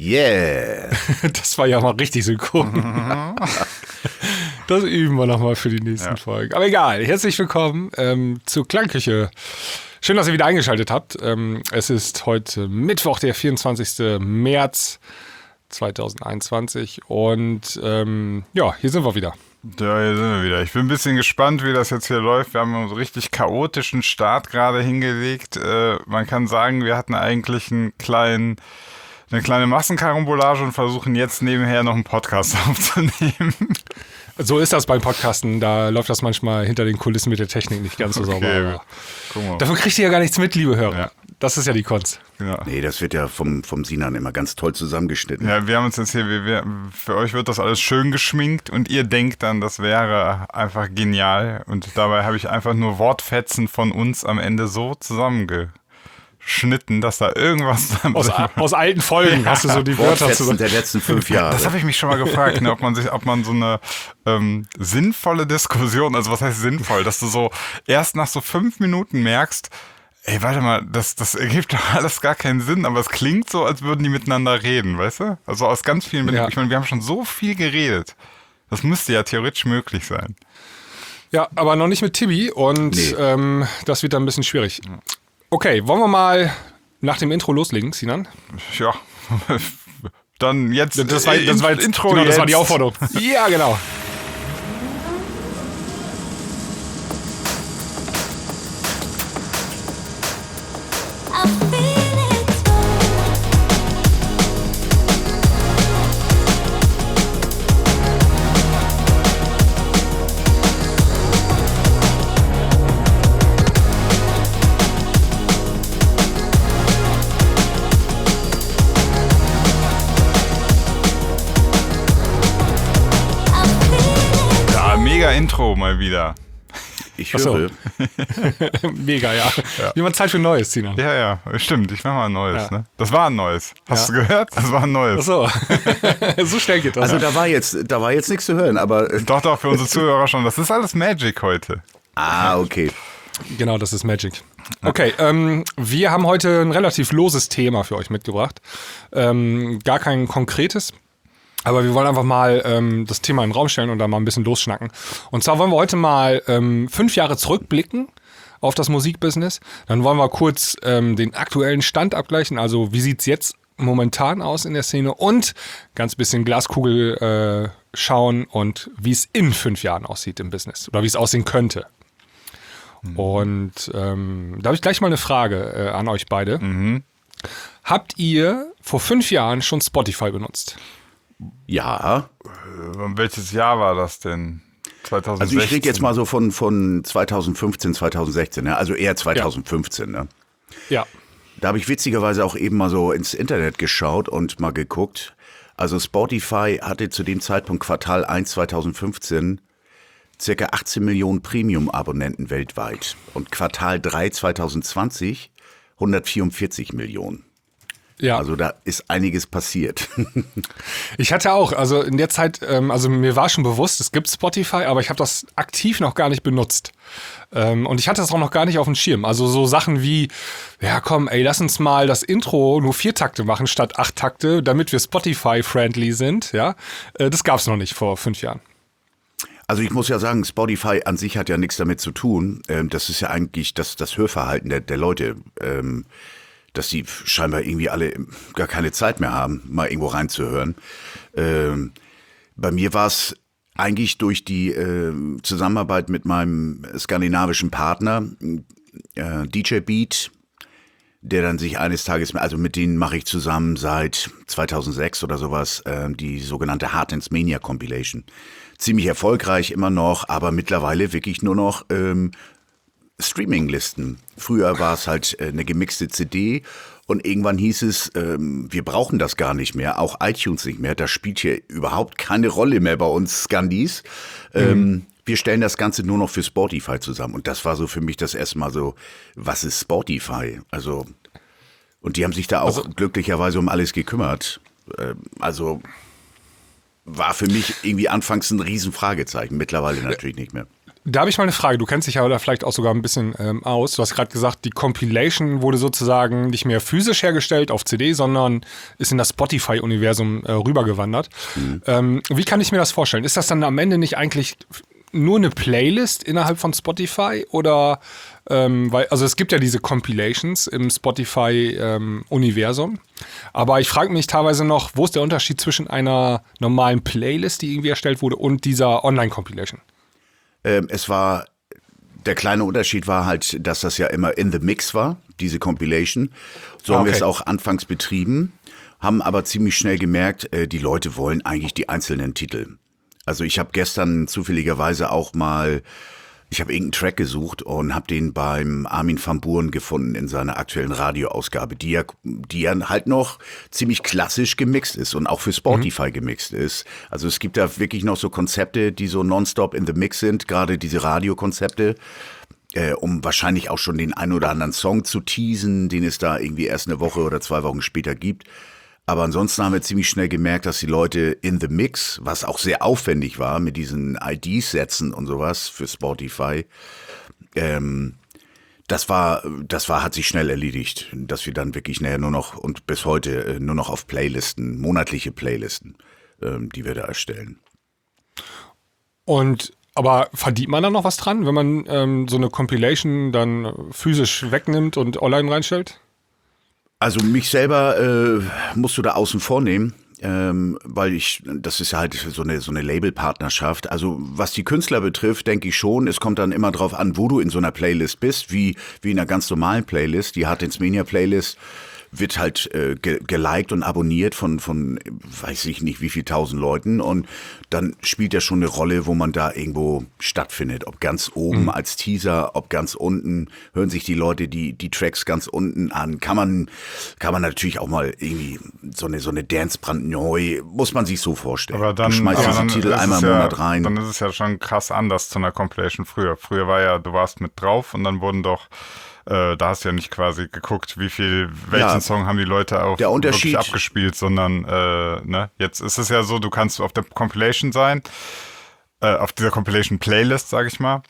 Yeah. Das war ja mal richtig synchron. Das üben wir nochmal für die nächsten Folgen. Aber egal, herzlich willkommen zur Klangküche. Schön, dass ihr wieder eingeschaltet habt. Es ist heute Mittwoch, der 24. März 2021 und hier sind wir wieder. Ja, hier sind wir wieder. Ich bin ein bisschen gespannt, wie das jetzt hier läuft. Wir haben einen richtig chaotischen Start gerade hingelegt. Man kann sagen, wir hatten eigentlich eine kleine Massenkarambolage und versuchen jetzt nebenher noch einen Podcast aufzunehmen. So ist das beim Podcasten. Da läuft das manchmal hinter den Kulissen mit der Technik nicht ganz so sauber. Guck mal. Davon kriegt ihr ja gar nichts mit, liebe Hörer. Ja. Das ist ja die Kunst. Ja. Nee, das wird ja vom Sinan immer ganz toll zusammengeschnitten. Ja, wir haben uns jetzt hier, für euch wird das alles schön geschminkt und ihr denkt dann, das wäre einfach genial. Und dabei habe ich einfach nur Wortfetzen von uns am Ende so zusammengeschnitten, dass da irgendwas aus alten Folgen hast du so die Wörter zusammen der letzten 5 Jahre. Das habe ich mich schon mal gefragt, ne, ob man so eine sinnvolle Diskussion, also was heißt sinnvoll, dass du so erst nach so 5 Minuten merkst, ey, warte mal, das ergibt doch alles gar keinen Sinn, aber es klingt so, als würden die miteinander reden, weißt du? Also aus ganz vielen, Ich meine, wir haben schon so viel geredet. Das müsste ja theoretisch möglich sein. Ja, aber noch nicht mit Tibi und das wird dann ein bisschen schwierig. Okay, wollen wir mal nach dem Intro loslegen, Sinan? Ja, dann jetzt das war jetzt Intro. Genau, jetzt. Das war die Aufforderung. Ja, genau. Intro mal wieder. Ich höre. Mega, ja. Wie man Zeit für Neues, Sinan. Ja, stimmt. Ich mach mal ein Neues. Ja. Ne? Das war ein Neues. Hast du gehört? Das war ein Neues. Ach so. So schnell geht das. Also da war jetzt nichts zu hören, aber... Doch, für unsere Zuhörer schon. Das ist alles Magic heute. Ah, okay. Genau, das ist Magic. Okay, wir haben heute ein relativ loses Thema für euch mitgebracht. Gar kein konkretes. Aber wir wollen einfach mal das Thema in den Raum stellen und da mal ein bisschen losschnacken. Und zwar wollen wir heute mal 5 Jahre zurückblicken auf das Musikbusiness. Dann wollen wir kurz den aktuellen Stand abgleichen. Also wie sieht's jetzt momentan aus in der Szene? Und ganz bisschen Glaskugel schauen und wie es in 5 Jahren aussieht im Business. Oder wie es aussehen könnte. Und da habe ich gleich mal eine Frage an euch beide. Habt ihr vor 5 Jahren schon Spotify benutzt? Ja. Welches Jahr war das denn? 2016? Also ich rede jetzt mal so von 2015, 2016, ne? Also eher 2015. Ne? Ja. Da habe ich witzigerweise auch eben mal so ins Internet geschaut und mal geguckt. Also Spotify hatte zu dem Zeitpunkt Quartal 1 2015 circa 18 Millionen Premium-Abonnenten weltweit und Quartal 3 2020 144 Millionen. Ja. Also da ist einiges passiert. Ich hatte auch, also in der Zeit, also mir war schon bewusst, es gibt Spotify, aber ich habe das aktiv noch gar nicht benutzt. Und ich hatte das auch noch gar nicht auf dem Schirm. Also so Sachen wie, ja komm, ey, lass uns mal das Intro nur 4 Takte machen statt 8 Takte, damit wir Spotify-friendly sind. Ja, das gab es noch nicht vor 5 Jahren. Also ich muss ja sagen, Spotify an sich hat ja nichts damit zu tun. Das ist ja eigentlich das Hörverhalten der Leute. Dass die scheinbar irgendwie alle gar keine Zeit mehr haben, mal irgendwo reinzuhören. Bei mir war es eigentlich durch die Zusammenarbeit mit meinem skandinavischen Partner, DJ Beat, der dann sich eines Tages, also mit denen mache ich zusammen seit 2006 oder sowas, die sogenannte Hard Dance Mania Compilation. Ziemlich erfolgreich immer noch, aber mittlerweile wirklich nur noch Streaming-Listen. Früher war es halt eine gemixte CD und irgendwann hieß es, wir brauchen das gar nicht mehr, auch iTunes nicht mehr, das spielt hier überhaupt keine Rolle mehr bei uns Skandis. Wir stellen das Ganze nur noch für Spotify zusammen und das war so für mich das erste Mal so, was ist Spotify? Also, und die haben sich da auch glücklicherweise um alles gekümmert. War für mich irgendwie anfangs ein Riesenfragezeichen, mittlerweile natürlich nicht mehr. Da habe ich mal eine Frage. Du kennst dich ja da vielleicht auch sogar ein bisschen aus. Du hast gerade gesagt, die Compilation wurde sozusagen nicht mehr physisch hergestellt auf CD, sondern ist in das Spotify-Universum rübergewandert. Wie kann ich mir das vorstellen? Ist das dann am Ende nicht eigentlich nur eine Playlist innerhalb von Spotify? Oder, also es gibt ja diese Compilations im Spotify-Universum. Aber ich frage mich teilweise noch, wo ist der Unterschied zwischen einer normalen Playlist, die irgendwie erstellt wurde, und dieser Online-Compilation? Der kleine Unterschied war halt, dass das ja immer in the mix war, diese Compilation. So haben wir es auch anfangs betrieben, haben aber ziemlich schnell gemerkt, die Leute wollen eigentlich die einzelnen Titel. Also ich habe gestern zufälligerweise auch mal, ich habe irgendeinen Track gesucht und habe den beim Armin van Buuren gefunden in seiner aktuellen Radioausgabe, die ja halt noch ziemlich klassisch gemixt ist und auch für Spotify gemixt ist. Also es gibt da wirklich noch so Konzepte, die so nonstop in the mix sind, gerade diese Radiokonzepte, um wahrscheinlich auch schon den ein oder anderen Song zu teasen, den es da irgendwie erst eine Woche oder 2 Wochen später gibt. Aber ansonsten haben wir ziemlich schnell gemerkt, dass die Leute in the mix, was auch sehr aufwendig war mit diesen IDs-Sätzen und sowas für Spotify, hat sich schnell erledigt, dass wir dann wirklich näher nur noch und bis heute nur noch auf Playlisten, monatliche Playlisten, die wir da erstellen. Aber verdient man da noch was dran, wenn man so eine Compilation dann physisch wegnimmt und online reinstellt? Also mich selber musst du da außen vor nehmen, weil das ist ja halt so eine Labelpartnerschaft. Also was die Künstler betrifft, denke ich schon, es kommt dann immer drauf an, wo du in so einer Playlist bist, wie in einer ganz normalen Playlist. Die Hard Dance Mania Playlist wird halt geliked und abonniert von weiß ich nicht wie viel 1000 Leuten, und dann spielt ja schon eine Rolle, wo man da irgendwo stattfindet, ob ganz oben als Teaser, ob ganz unten, hören sich die Leute die Tracks ganz unten an, kann man natürlich auch mal irgendwie so eine Dance brandneu, muss man sich so vorstellen. Aber dann, du schmeißt diesen Titel einmal im Monat rein. Dann ist es ja schon krass anders zu einer Compilation früher. Früher war ja, du warst mit drauf und dann wurden doch da hast du ja nicht quasi geguckt, welchen Song haben die Leute auch wirklich abgespielt, sondern jetzt ist es ja so, du kannst auf der Compilation sein, auf dieser Compilation-Playlist, sag ich mal,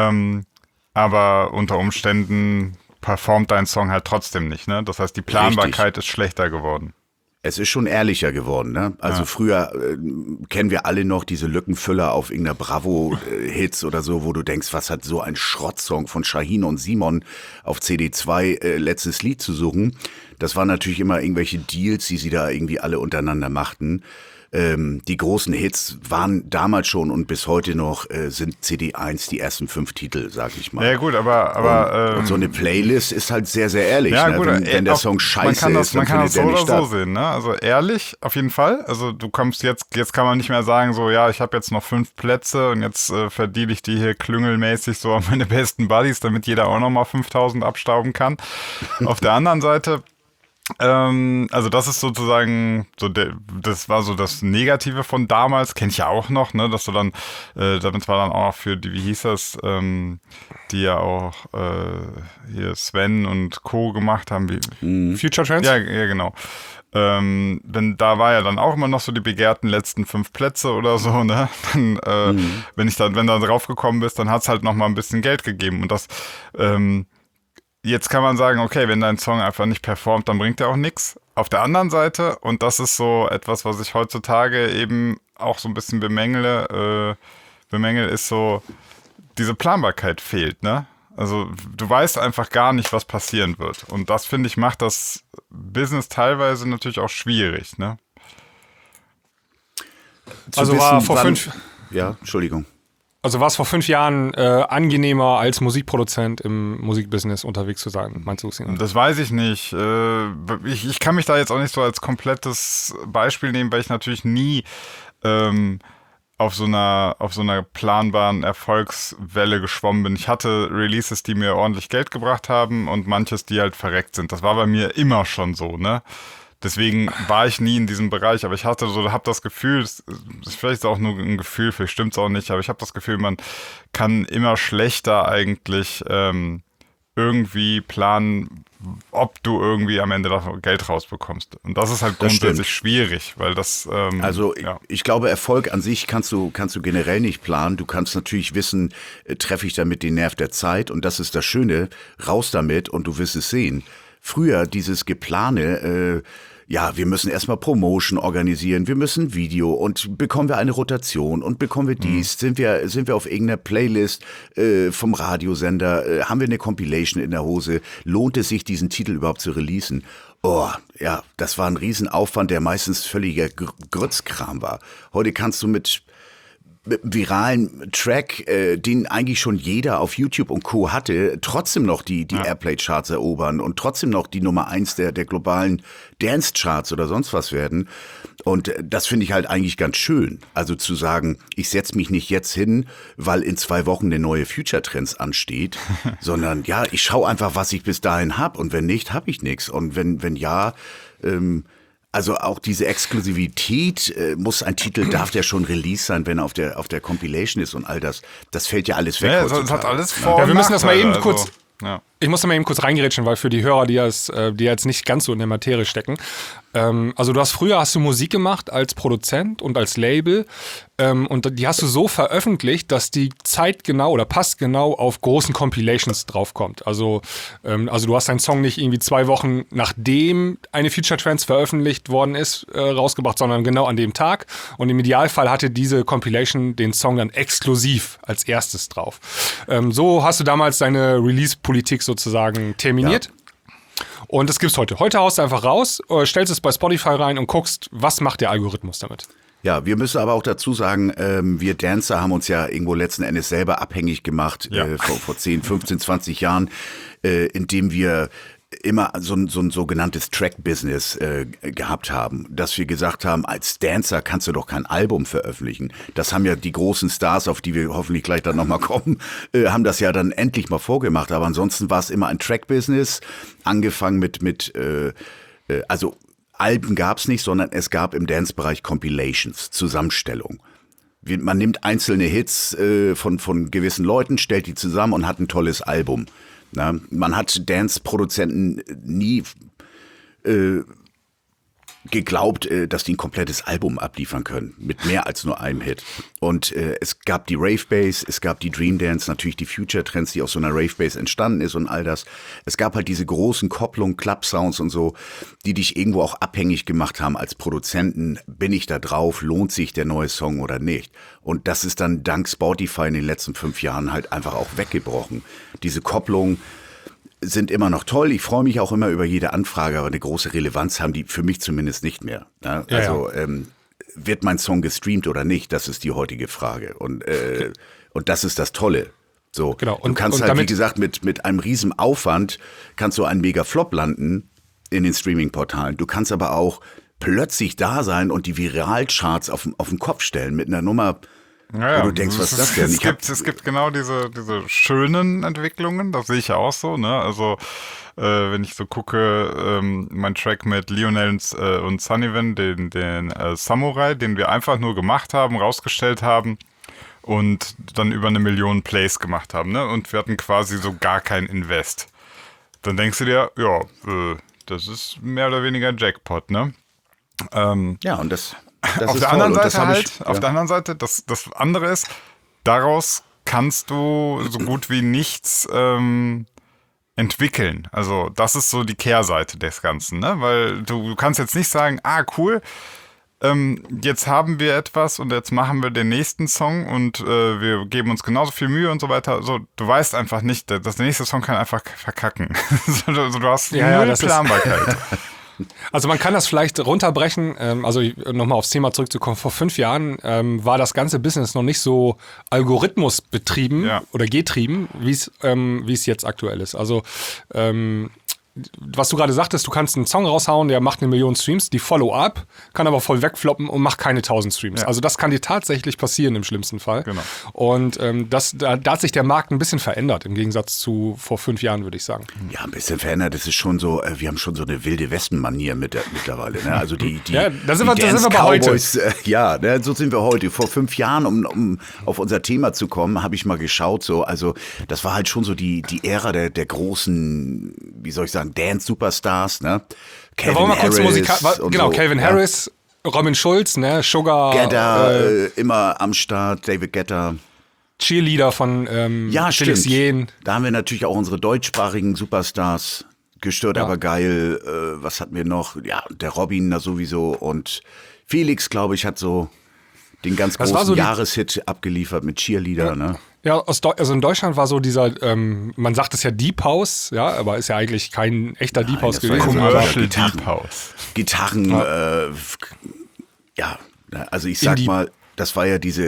aber unter Umständen performt dein Song halt trotzdem nicht, ne? Das heißt, die Planbarkeit ist schlechter geworden. Es ist schon ehrlicher geworden, ne? Also früher kennen wir alle noch diese Lückenfüller auf irgendeiner Bravo-Hits oder so, wo du denkst, was hat so ein Schrottsong von Shahin und Simon auf CD2 letztes Lied zu suchen. Das waren natürlich immer irgendwelche Deals, die sie da irgendwie alle untereinander machten. Die großen Hits waren damals schon und bis heute noch sind CD1 die ersten 5 Titel, sag ich mal. Ja gut, aber und so eine Playlist ist halt sehr, sehr ehrlich. Ja, ne? gut, wenn der Song scheiße ist, dann findet der nicht statt. Man kann das so oder so sehen, ne? Also ehrlich, auf jeden Fall. Also du kommst jetzt kann man nicht mehr sagen, so ja, ich habe jetzt noch 5 Plätze und jetzt verdiene ich die hier klüngelmäßig so an meine besten Buddies, damit jeder auch nochmal 5000 abstauben kann. Auf der anderen Seite, also das ist sozusagen das war so das Negative von damals, kenne ich ja auch noch, ne, dass du dann, damit war dann auch noch für die, wie hieß das, die ja auch hier Sven und Co. gemacht haben, wie Future Trends? Ja, genau. Da war ja dann auch immer noch so die begehrten letzten 5 Plätze oder so, ne? Dann, wenn du drauf gekommen bist, dann hat's halt noch mal ein bisschen Geld gegeben und das, jetzt kann man sagen, okay, wenn dein Song einfach nicht performt, dann bringt er auch nichts. Auf der anderen Seite, und das ist so etwas, was ich heutzutage eben auch so ein bisschen bemängele, ist so, diese Planbarkeit fehlt, ne? Also du weißt einfach gar nicht, was passieren wird. Und das, finde ich, macht das Business teilweise natürlich auch schwierig, ne? Also war vor 5... Ja, Entschuldigung. Also war es vor 5 Jahren angenehmer, als Musikproduzent im Musikbusiness unterwegs zu sein, meinst du, Sinan? Das weiß ich nicht. Ich kann mich da jetzt auch nicht so als komplettes Beispiel nehmen, weil ich natürlich nie auf so einer planbaren Erfolgswelle geschwommen bin. Ich hatte Releases, die mir ordentlich Geld gebracht haben und manches, die halt verreckt sind. Das war bei mir immer schon so, ne? Deswegen war ich nie in diesem Bereich, aber ich habe das Gefühl, das ist vielleicht auch nur ein Gefühl, vielleicht stimmt's auch nicht, aber ich habe das Gefühl, man kann immer schlechter eigentlich irgendwie planen, ob du irgendwie am Ende da Geld rausbekommst. Und das ist halt grundsätzlich schwierig, weil das... ich glaube, Erfolg an sich kannst du generell nicht planen. Du kannst natürlich wissen, treffe ich damit den Nerv der Zeit, und das ist das Schöne, raus damit und du wirst es sehen. Früher dieses Geplane, wir müssen erstmal Promotion organisieren, wir müssen Video, und bekommen wir eine Rotation und bekommen wir dies, sind wir auf irgendeiner Playlist vom Radiosender, haben wir eine Compilation in der Hose, lohnt es sich, diesen Titel überhaupt zu releasen? Oh, ja, das war ein Riesenaufwand, der meistens völliger Grützkram war. Heute kannst du mit viralen Track, den eigentlich schon jeder auf YouTube und Co. hatte, trotzdem noch die Airplay-Charts erobern und trotzdem noch die Nummer 1 der globalen Dance-Charts oder sonst was werden. Und das finde ich halt eigentlich ganz schön. Also zu sagen, ich setze mich nicht jetzt hin, weil in 2 Wochen eine neue Future-Trends ansteht, sondern ich schaue einfach, was ich bis dahin hab, und wenn nicht, habe ich nichts. Und wenn ja, also auch diese Exklusivität, ein Titel darf ja schon Release sein, wenn er auf der Compilation ist, und all das fällt ja alles weg. Ja, das hat alles Vor- wir müssen das mal eben Nachteile, kurz... Ich muss da mal eben kurz reingerätschen, weil für die Hörer, die jetzt nicht ganz so in der Materie stecken. Also früher hast du Musik gemacht als Produzent und als Label, und die hast du so veröffentlicht, dass die zeitgenau oder passgenau auf großen Compilations draufkommt. Also du hast deinen Song nicht irgendwie 2 Wochen nachdem eine Future Trends veröffentlicht worden ist, rausgebracht, sondern genau an dem Tag. Und im Idealfall hatte diese Compilation den Song dann exklusiv als erstes drauf. So hast du damals deine Release-Politik sozusagen terminiert. Ja. Und das gibt's heute. Heute haust du einfach raus, stellst es bei Spotify rein und guckst, was macht der Algorithmus damit. Ja, wir müssen aber auch dazu sagen, wir Dancer haben uns ja irgendwo letzten Endes selber abhängig gemacht, vor 10, 15, 20 Jahren, indem wir immer so ein sogenanntes Track-Business gehabt haben, dass wir gesagt haben, als Dancer kannst du doch kein Album veröffentlichen. Das haben ja die großen Stars, auf die wir hoffentlich gleich dann nochmal kommen, haben das ja dann endlich mal vorgemacht. Aber ansonsten war es immer ein Track-Business, angefangen mit Alben gab's nicht, sondern es gab im Dance-Bereich Compilations, Zusammenstellung. Man nimmt einzelne Hits von gewissen Leuten, stellt die zusammen und hat ein tolles Album. Na, man hat Dance-Produzenten nie geglaubt, dass die ein komplettes Album abliefern können, mit mehr als nur einem Hit. Und es gab die Rave-Bass, es gab die Dream Dance, natürlich die Future-Trends, die aus so einer Rave-Bass entstanden ist und all das. Es gab halt diese großen Kopplungen, Club-Sounds und so, die dich irgendwo auch abhängig gemacht haben als Produzenten. Bin ich da drauf? Lohnt sich der neue Song oder nicht? Und das ist dann dank Spotify in den letzten 5 Jahren halt einfach auch weggebrochen. Diese Kopplungen sind immer noch toll. Ich freue mich auch immer über jede Anfrage, aber eine große Relevanz haben die für mich zumindest nicht mehr. Ja, also wird mein Song gestreamt oder nicht? Das ist die heutige Frage. Und das ist das Tolle. So, genau. Du kannst halt, wie gesagt, mit einem riesen Aufwand kannst du einen Mega-Flop landen in den Streaming-Portalen. Du kannst aber auch plötzlich da sein und die Viralcharts auf den Kopf stellen mit einer Nummer, wo du denkst, was ist das denn? Es gibt genau diese schönen Entwicklungen, das sehe ich ja auch so, ne? Also wenn ich so gucke, mein Track mit Lionel und Sunnyvan, den Samurai, den wir einfach nur gemacht haben, rausgestellt haben und dann über 1 Million Plays gemacht haben, ne? Und wir hatten quasi so gar kein Invest. Dann denkst du dir, das ist mehr oder weniger Jackpot, ne? Und das auf der anderen Seite auf der anderen Seite, das andere ist, daraus kannst du so gut wie nichts entwickeln. Also das ist so die Kehrseite des Ganzen, ne? Weil du kannst jetzt nicht sagen, cool, jetzt haben wir etwas und jetzt machen wir den nächsten Song und wir geben uns genauso viel Mühe und so weiter. So, du weißt einfach nicht, dass der nächste Song kann einfach verkacken. Du hast null Planbarkeit. Also man kann das vielleicht runterbrechen, also nochmal aufs Thema zurückzukommen, vor 5 Jahren war das ganze Business noch nicht so algorithmusbetrieben oder getrieben, wie es jetzt aktuell ist. Also was du gerade sagtest, du kannst einen Song raushauen, der macht 1 Million Streams, die Follow-up kann aber voll wegfloppen und macht keine 1000 Streams. Ja. Also das kann dir tatsächlich passieren im schlimmsten Fall. Genau. Und da hat sich der Markt ein bisschen verändert, im Gegensatz zu vor 5 Jahren, würde ich sagen. Ja, ein bisschen verändert. Das ist schon so, wir haben schon so eine wilde Westen-Manier mittlerweile. Ne? Also die Ja, da sind wir Dance bei heute. Cowboys, ja, ne, so sind wir heute. Vor 5 Jahren, um auf unser Thema zu kommen, habe ich mal geschaut. So, also das war halt schon so die Ära der großen, wie soll ich sagen, Dance-Superstars. Ne? Da wollen wir mal kurz und genau, so, Calvin ja. Harris, Robin Schulz, ne, Sugar, Gedda, immer am Start, David Guetta. Cheerleader von Ja, Felix stimmt. Jähn. Da haben wir natürlich auch unsere deutschsprachigen Superstars. Gestört, Ja. aber geil. Was hatten wir noch? Ja, der Robin da sowieso. Und Felix, glaube ich, hat so den ganz Das war großen so die- Jahreshit abgeliefert mit Cheerleader. Ne? Ja, also in Deutschland war so dieser, man sagt es ja Deep House, ja, aber ist ja eigentlich kein echter Deep House das war ja gewesen. so Aber Commercial Gitarren. Deep House. Gitarren, ja, also ich sag Indie. mal, das war ja diese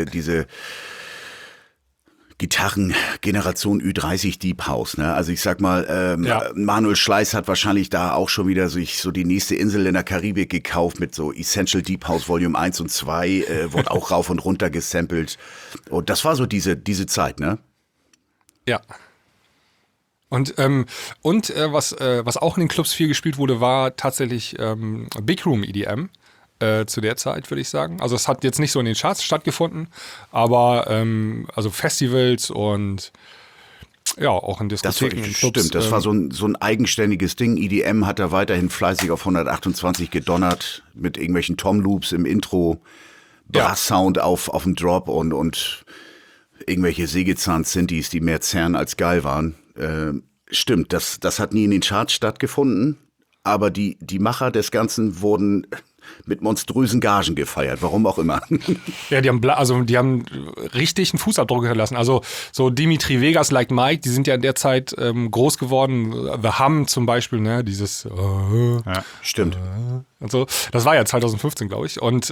Gitarren-Generation Ü30 Deep House, ne? Also ich sag mal, Ja. Manuel Schleiß hat wahrscheinlich da auch schon wieder sich so die nächste Insel in der Karibik gekauft mit so Essential Deep House Volume 1 und 2, wurde auch rauf und runter gesampelt. Und das war so diese Zeit, ne? ja. Und was auch in den Clubs viel gespielt wurde, war tatsächlich Big Room EDM. Zu der Zeit, würde ich sagen. Also es hat jetzt nicht so in den Charts stattgefunden, aber also Festivals und ja, auch in Das war, Diskotheken und Clubs. stimmt, das war so ein eigenständiges Ding. EDM hat da weiterhin fleißig auf 128 gedonnert mit irgendwelchen Tom-Loops im Intro, Brass-Sound auf dem Drop und irgendwelche Sägezahn-Synthes, die mehr zerren als geil waren. Stimmt, das hat nie in den Charts stattgefunden, aber die Macher des Ganzen wurden mit monströsen Gagen gefeiert, warum auch immer. Ja, die haben richtig einen Fußabdruck hinterlassen. Also so Dimitri Vegas, Like Mike, die sind ja in der Zeit groß geworden. The Hum zum Beispiel, ne, dieses Ja. Stimmt. und so. Das war ja 2015, glaube ich. Und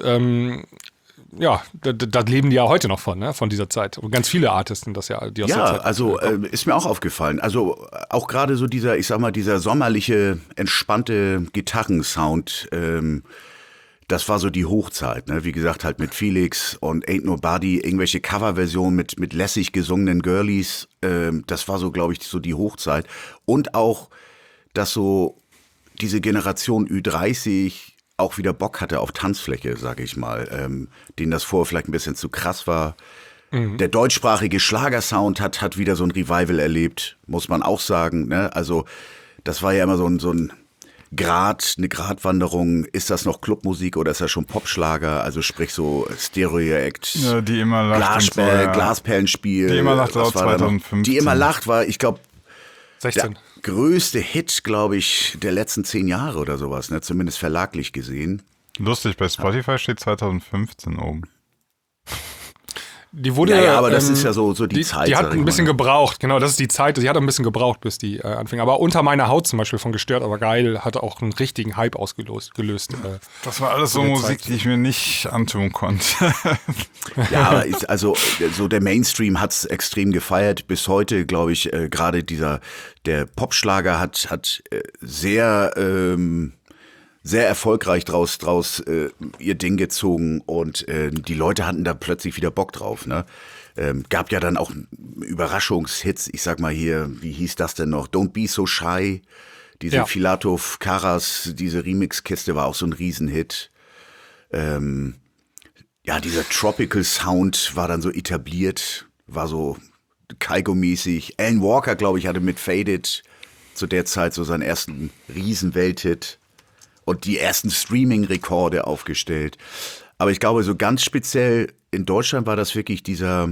ja, da leben die ja heute noch von dieser Zeit. Und ganz viele Artisten, die aus der Ja, Zeit. also ist mir auch aufgefallen. Also auch gerade so dieser, ich sag mal, dieser sommerliche, entspannte Gitarrensound, das war so die Hochzeit, ne? Wie gesagt, halt mit Felix und Ain't Nobody, irgendwelche Coverversionen mit lässig gesungenen Girlies. Das war so, glaube ich, so die Hochzeit. Und auch, dass so diese Generation Ü30 auch wieder Bock hatte auf Tanzfläche, sage ich mal. Denen das vorher vielleicht ein bisschen zu krass war. Der deutschsprachige Schlagersound hat wieder so ein Revival erlebt, muss man auch sagen. Ne? Also das war ja immer so ein eine Gratwanderung. Ist das noch Clubmusik oder ist das schon Popschlager? Also sprich so Stereo-Act, Ja, die immer lacht und so, ja. Glasperlenspiel. Die immer lacht war was war da noch? 2015. Die immer lacht war, ich glaube, der 16. größte Hit, glaube ich, der letzten 10 Jahre oder sowas. Ne? Zumindest verlaglich gesehen. Lustig, bei Spotify steht 2015 oben. Die wurde, Ja, aber das ist ja so die Zeit, Die hat sag ich ein bisschen mal. gebraucht, genau, das ist die Zeit. Sie hat ein bisschen gebraucht, bis die anfing. Aber Unter meiner Haut zum Beispiel von Gestört, aber geil, hatte auch einen richtigen Hype ausgelöst. Das war alles so der Musik, Zeit. die ich mir nicht antun konnte. Ja, aber also so der Mainstream hat's extrem gefeiert. Bis heute, glaube ich, gerade der Popschlager hat sehr erfolgreich draus ihr Ding gezogen und die Leute hatten da plötzlich wieder Bock drauf. Ne? Gab ja dann auch Überraschungshits. Ich sag mal hier, wie hieß das denn noch? Don't Be So Shy. Diese Ja. Filatov Karas, diese Remix-Kiste war auch so ein Riesenhit. Ja, dieser Tropical Sound war dann so etabliert, war so Kygo-mäßig. Alan Walker, glaube ich, hatte mit Faded zu der Zeit so seinen ersten Riesenwelthit und die ersten Streaming-Rekorde aufgestellt. Aber ich glaube, so ganz speziell in Deutschland war das wirklich dieser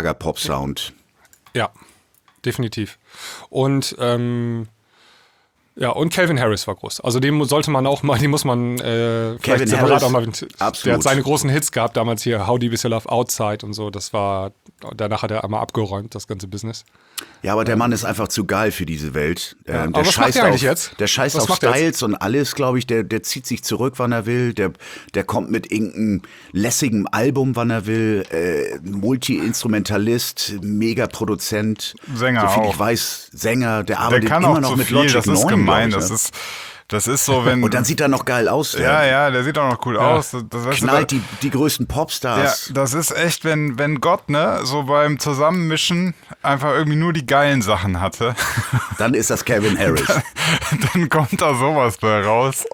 Gitarren-Schlager-Pop-Sound. Ja, definitiv. Und Ja, und Calvin Harris war groß. Also den sollte man auch mal, den muss man vielleicht separat Harris, auch mal. absolut. Der hat seine großen Hits gehabt, damals hier How Deep Is Your Love, Outside und so. Das war, danach hat er einmal abgeräumt, das ganze Business. Ja, aber der Mann ist einfach zu geil für diese Welt. Ja. Aber was macht der eigentlich jetzt? Der scheißt auf Styles und alles, glaube ich. Der zieht sich zurück, wann er will. Der kommt mit irgendeinem lässigem Album, wann er will. Multi-Instrumentalist, Mega-Produzent. Sänger so viel auch. Ich weiß, Sänger. Der arbeitet kann immer auch noch zu mit viel, Logic das 9, ist gemein. glaub ich, Das ist so, wenn. Und dann sieht er noch geil aus. Ja, der sieht auch noch cool aus. Das weißt Knallt du, die größten Popstars. Ja, das ist echt, wenn Gott, ne, so beim Zusammenmischen einfach irgendwie nur die geilen Sachen hatte. Dann ist das Calvin Harris. Dann kommt da sowas bei raus.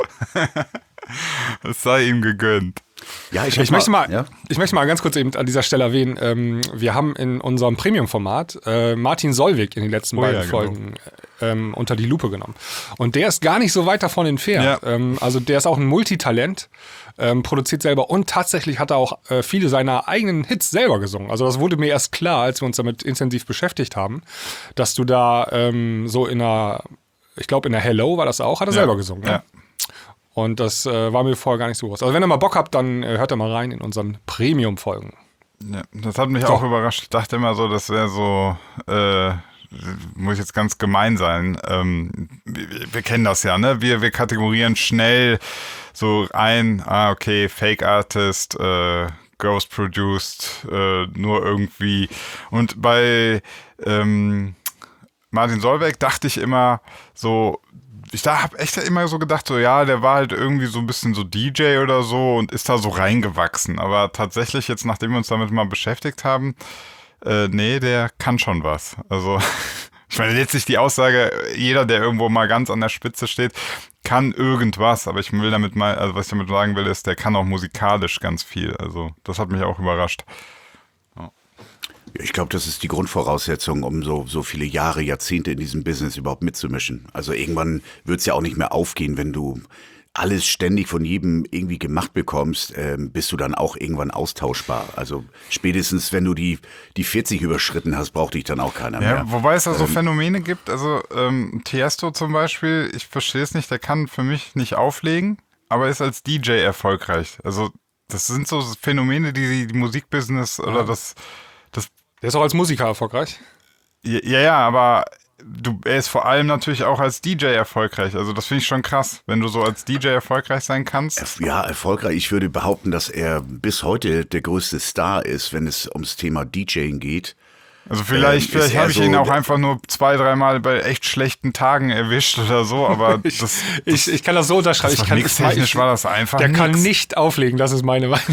Es sei ihm gegönnt. Ja, ich möchte mal ganz kurz eben an dieser Stelle erwähnen, wir haben in unserem Premium-Format Martin Solveig in den letzten beiden Folgen unter die Lupe genommen. Und der ist gar nicht so weit davon entfernt. Ja. Also der ist auch ein Multitalent, produziert selber und tatsächlich hat er auch viele seiner eigenen Hits selber gesungen. Also das wurde mir erst klar, als wir uns damit intensiv beschäftigt haben, dass du da so in der Hello war das auch, hat er selber gesungen. Ja. Ne? Und das war mir vorher gar nicht so groß. Also wenn ihr mal Bock habt, dann hört ihr mal rein in unsren Premium-Folgen. Ja, das hat mich auch überrascht. Ich dachte immer so, das wäre so, muss jetzt ganz gemein sein. Wir kennen das ja, ne? Wir kategorieren schnell so ein, okay, Fake Artist, Ghost Produced, nur irgendwie. Und bei Martin Solveig dachte ich immer so, ich habe echt immer so gedacht, so ja, der war halt irgendwie so ein bisschen so DJ oder so und ist da so reingewachsen. Aber tatsächlich jetzt, nachdem wir uns damit mal beschäftigt haben, nee, der kann schon was. Also ich meine, letztlich die Aussage, jeder, der irgendwo mal ganz an der Spitze steht, kann irgendwas. Aber ich will damit mal, also was ich damit sagen will, ist, der kann auch musikalisch ganz viel. Also das hat mich auch überrascht. Ich glaube, das ist die Grundvoraussetzung, um so viele Jahre, Jahrzehnte in diesem Business überhaupt mitzumischen. Also irgendwann wird es ja auch nicht mehr aufgehen, wenn du alles ständig von jedem irgendwie gemacht bekommst, bist du dann auch irgendwann austauschbar. Also spätestens, wenn du die 40 überschritten hast, braucht dich dann auch keiner mehr. Ja, wobei es da so Phänomene gibt, also Tiesto zum Beispiel, ich verstehe es nicht, der kann für mich nicht auflegen, aber ist als DJ erfolgreich. Also das sind so Phänomene, die Musikbusiness oder das Der ist auch als Musiker erfolgreich. Ja, aber er ist vor allem natürlich auch als DJ erfolgreich. Also das finde ich schon krass, wenn du so als DJ erfolgreich sein kannst. Ja, erfolgreich. Ich würde behaupten, dass er bis heute der größte Star ist, wenn es ums Thema DJing geht. Also vielleicht habe ich ihn auch einfach nur 2-3 Mal bei echt schlechten Tagen erwischt oder so, aber ich kann das so unterschreiben. Mixtechnisch war das einfach Der kann nicht auflegen, das ist meine Meinung.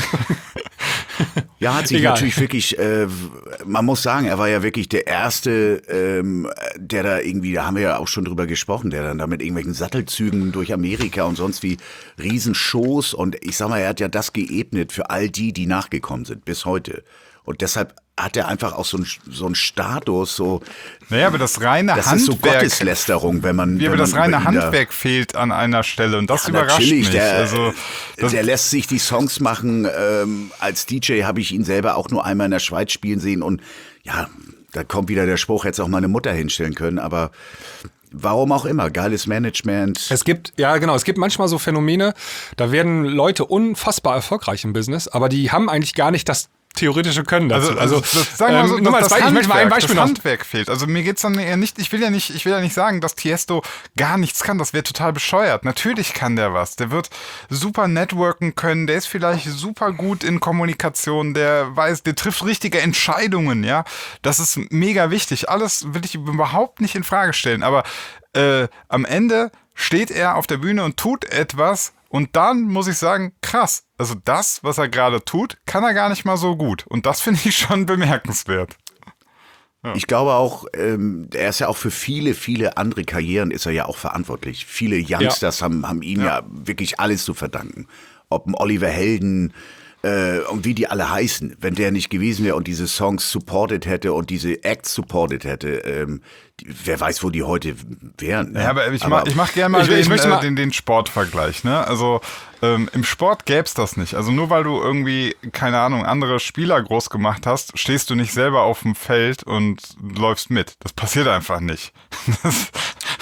Ja, hat sich natürlich wirklich, man muss sagen, er war ja wirklich der Erste, der da irgendwie, da haben wir ja auch schon drüber gesprochen, der dann da mit irgendwelchen Sattelzügen durch Amerika und sonst wie Riesenshows und ich sag mal, er hat ja das geebnet für all die nachgekommen sind, bis heute. Und deshalb hat er einfach auch so einen Status, so. Naja, aber das reine das Handwerk. Das ist so Gotteslästerung, wenn man. Ja, aber das reine Handwerk fehlt an einer Stelle und das überrascht mich. Der lässt sich die Songs machen. Als DJ habe ich ihn selber auch nur einmal in der Schweiz spielen sehen und ja, da kommt wieder der Spruch, hätte es auch meine Mutter hinstellen können, aber. Warum auch immer, geiles Management. Es gibt manchmal so Phänomene, da werden Leute unfassbar erfolgreich im Business, aber die haben eigentlich gar nicht das theoretische Können dazu. Sagen wir mal so, ich möchte mal ein Beispiel das Handwerk fehlt. Also mir geht's dann eher nicht, ich will ja nicht sagen, dass Tiesto gar nichts kann, das wäre total bescheuert. Natürlich kann der was. Der wird super networken können, der ist vielleicht super gut in Kommunikation, der trifft richtige Entscheidungen, ja. Das ist mega wichtig. Alles will ich überhaupt nicht in Frage stellen, aber am Ende steht er auf der Bühne und tut etwas. Und dann muss ich sagen, krass, also das, was er gerade tut, kann er gar nicht mal so gut. Und das finde ich schon bemerkenswert. Ja. Ich glaube auch, er ist ja auch für viele, viele andere Karrieren ist er ja auch verantwortlich. Viele Youngsters haben ihm ja wirklich alles zu verdanken. Ob ein Oliver Helden und wie die alle heißen, wenn der nicht gewesen wäre und diese Songs supported hätte und diese Acts supported hätte, wer weiß, wo die heute wären. Ne? Ja, aber ich mach gerne mal den Sportvergleich. Ne? Also im Sport gäb's das nicht. Also nur weil du irgendwie, keine Ahnung, andere Spieler groß gemacht hast, stehst du nicht selber auf dem Feld und läufst mit. Das passiert einfach nicht.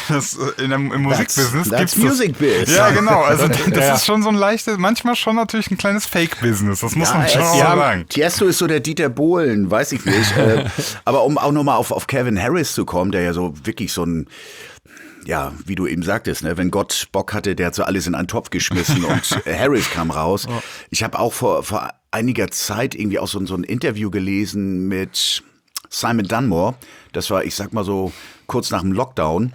im Musikbusiness That's gibt's music biz. Ja, genau. Also das Ja. ist schon so ein leichtes, manchmal schon natürlich ein kleines Fake-Business. Das muss man schon auch sagen. Tiesto ist so der Dieter Bohlen, weiß ich nicht. Aber um auch nochmal auf Calvin Harris zu kommen, der ja so wirklich so ein, ja, wie du eben sagtest, ne, wenn Gott Bock hatte, der hat so alles in einen Topf geschmissen und Harris kam raus. Ja. Ich habe auch vor einiger Zeit irgendwie auch so ein Interview gelesen mit Simon Dunmore. Das war, ich sag mal so, kurz nach dem Lockdown.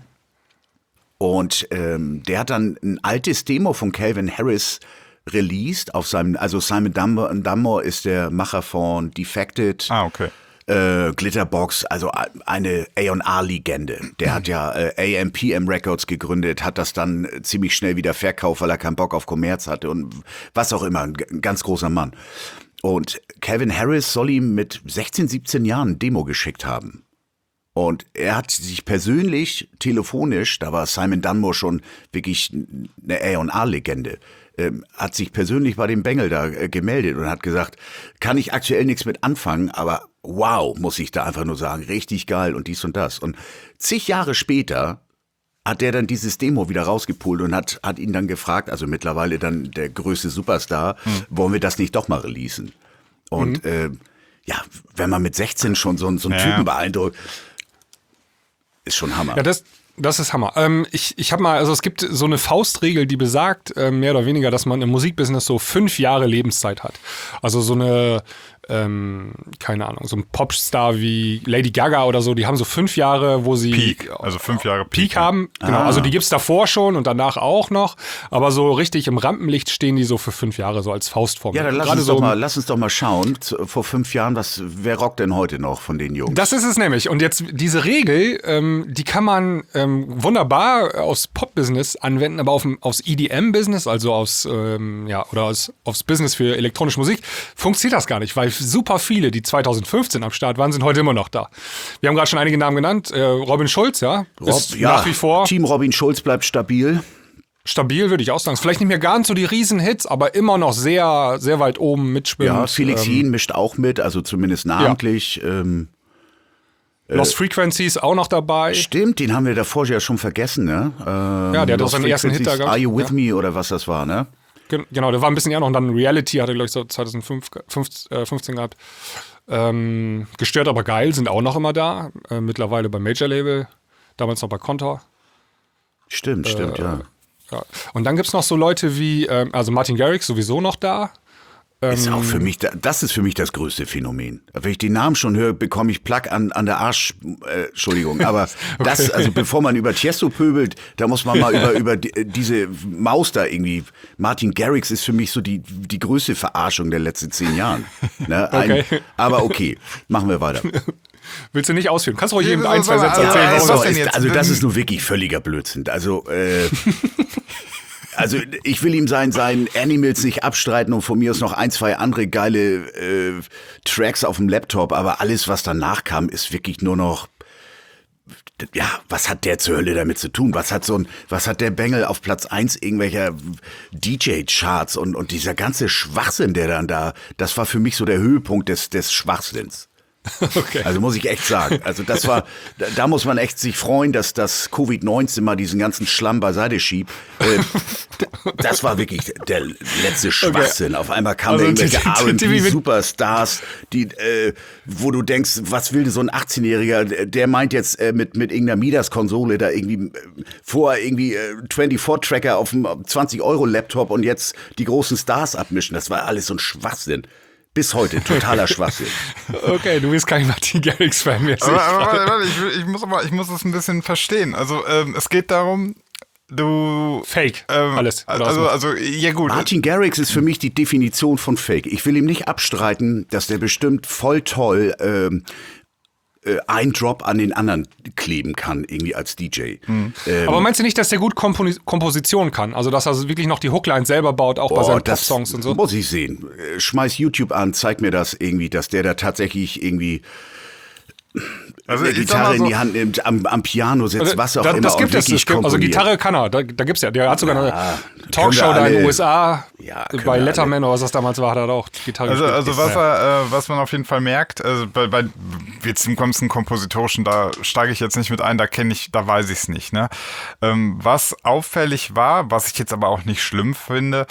Und der hat dann ein altes Demo von Calvin Harris released auf seinem, also Simon Dunmore ist der Macher von Defected. Ah, okay. Glitterbox, also eine A&R-Legende. Der hat ja AMPM Records gegründet, hat das dann ziemlich schnell wieder verkauft, weil er keinen Bock auf Kommerz hatte und was auch immer, ein ganz großer Mann. Und Calvin Harris soll ihm mit 16, 17 Jahren ein Demo geschickt haben. Und er hat sich persönlich, telefonisch, da war Simon Dunmore schon wirklich eine A&R-Legende, hat sich persönlich bei dem Bengel da gemeldet und hat gesagt, kann ich aktuell nichts mit anfangen, aber wow, muss ich da einfach nur sagen, richtig geil und dies und das. Und zig Jahre später hat der dann dieses Demo wieder rausgepult und hat ihn dann gefragt, also mittlerweile dann der größte Superstar, wollen wir das nicht doch mal releasen? Und ja, wenn man mit 16 schon so einen Typen beeindruckt, ist schon Hammer. Ja, das ist Hammer. Ich habe mal, also es gibt so eine Faustregel, die besagt, mehr oder weniger, dass man im Musikbusiness so 5 Jahre Lebenszeit hat. Also so eine, keine Ahnung, so ein Popstar wie Lady Gaga oder so, die haben so 5 Jahre, wo sie Peak, also 5 Jahre Peak haben. Genau, also die gibt's davor schon und danach auch noch, aber so richtig im Rampenlicht stehen die so für 5 Jahre, so als Faustformel. Ja, dann lass uns doch mal schauen, vor 5 Jahren, wer rockt denn heute noch von den Jungs? Das ist es nämlich. Und jetzt diese Regel, die kann man wunderbar aufs Pop-Business anwenden, aber aufs EDM-Business, also aufs Business für elektronische Musik, funktioniert das gar nicht, weil super viele, die 2015 am Start waren, sind heute immer noch da. Wir haben gerade schon einige Namen genannt. Robin Schulz, ist nach wie vor. Team Robin Schulz bleibt stabil. Stabil, würde ich auch sagen. Vielleicht nicht mehr ganz so die Riesenhits, aber immer noch sehr, sehr weit oben mitschwimmt. Ja, Felix Jähn mischt auch mit, also zumindest namentlich. Ja. Lost Frequencies auch noch dabei. Stimmt, den haben wir davor ja schon vergessen, ne? Ja, der hat doch seinen ersten Hit da gehabt. Are You With Me oder was das war, ne? Genau, der war ein bisschen eher noch, und dann Reality hat er, glaube ich, so 2015 gehabt. Gestört aber geil, sind auch noch immer da. Mittlerweile beim Major Label, damals noch bei Kontor. Stimmt, ja. Und dann gibt es noch so Leute wie, also Martin Garrix sowieso noch da. Ist auch für mich, das ist für mich das größte Phänomen. Wenn ich den Namen schon höre, bekomme ich Plack an der Arsch, Entschuldigung, aber okay. Also bevor man über Tiesto pöbelt, da muss man mal über diese Maus da irgendwie, Martin Garrix ist für mich so die größte Verarschung der letzten 10 Jahren. Ne? Okay. Aber okay, machen wir weiter. Willst du nicht ausführen? Kannst du ruhig eben 1, 2 Sätze erzählen? Also das ist nur wirklich völliger Blödsinn. Also ich will ihm seinen Animals nicht abstreiten und von mir aus noch 1, 2 andere geile Tracks auf dem Laptop, aber alles, was danach kam, ist wirklich nur noch, ja, was hat der zur Hölle damit zu tun? Was hat der Bengel auf Platz 1 irgendwelcher DJ-Charts und dieser ganze Schwachsinn, der dann das war für mich so der Höhepunkt des Schwachsinns. Okay. Also muss ich echt sagen. Also das war, da muss man echt sich freuen, dass das Covid-19 mal diesen ganzen Schlamm beiseite schiebt. Das war wirklich der letzte Schwachsinn. Okay. Auf einmal kamen irgendwelche R&B-Superstars, wo du denkst, was will so ein 18-Jähriger, der meint jetzt mit irgendeiner Midas-Konsole da irgendwie vorher irgendwie 24-Tracker auf dem 20-Euro-Laptop und jetzt die großen Stars abmischen. Das war alles so ein Schwachsinn. Bis heute, totaler Schwachsinn. Okay, du bist kein Martin Garrix-Fan mehr. Aber ich muss es ein bisschen verstehen. Also es geht darum, Fake, alles. Also, ja gut. Martin Garrix ist für mich die Definition von Fake. Ich will ihm nicht abstreiten, dass der bestimmt voll toll einen Drop an den anderen kleben kann, irgendwie als DJ. Aber meinst du nicht, dass der gut Komposition kann? Also, dass er wirklich noch die Hookline selber baut, auch bei seinen Pop-Songs und so? Muss ich sehen. Schmeiß YouTube an, zeig mir das irgendwie, dass der da tatsächlich irgendwie Also eine Gitarre in die Hand nimmt, am Piano sitzt, was auch immer. Das gibt es. Also komponiert. Gitarre kann er. Da gibt es ja. Der hat sogar eine Talkshow können wir da in den alle- USA. Ja, bei können wir Letterman oder was das damals war, hat er da auch Gitarre Also gespielt. was man auf jeden Fall merkt, also bei jetzt im ganzen Kompositorischen, da steige ich jetzt nicht mit ein, da weiß ich es nicht. Ne? Was auffällig war, was ich jetzt aber auch nicht schlimm finde,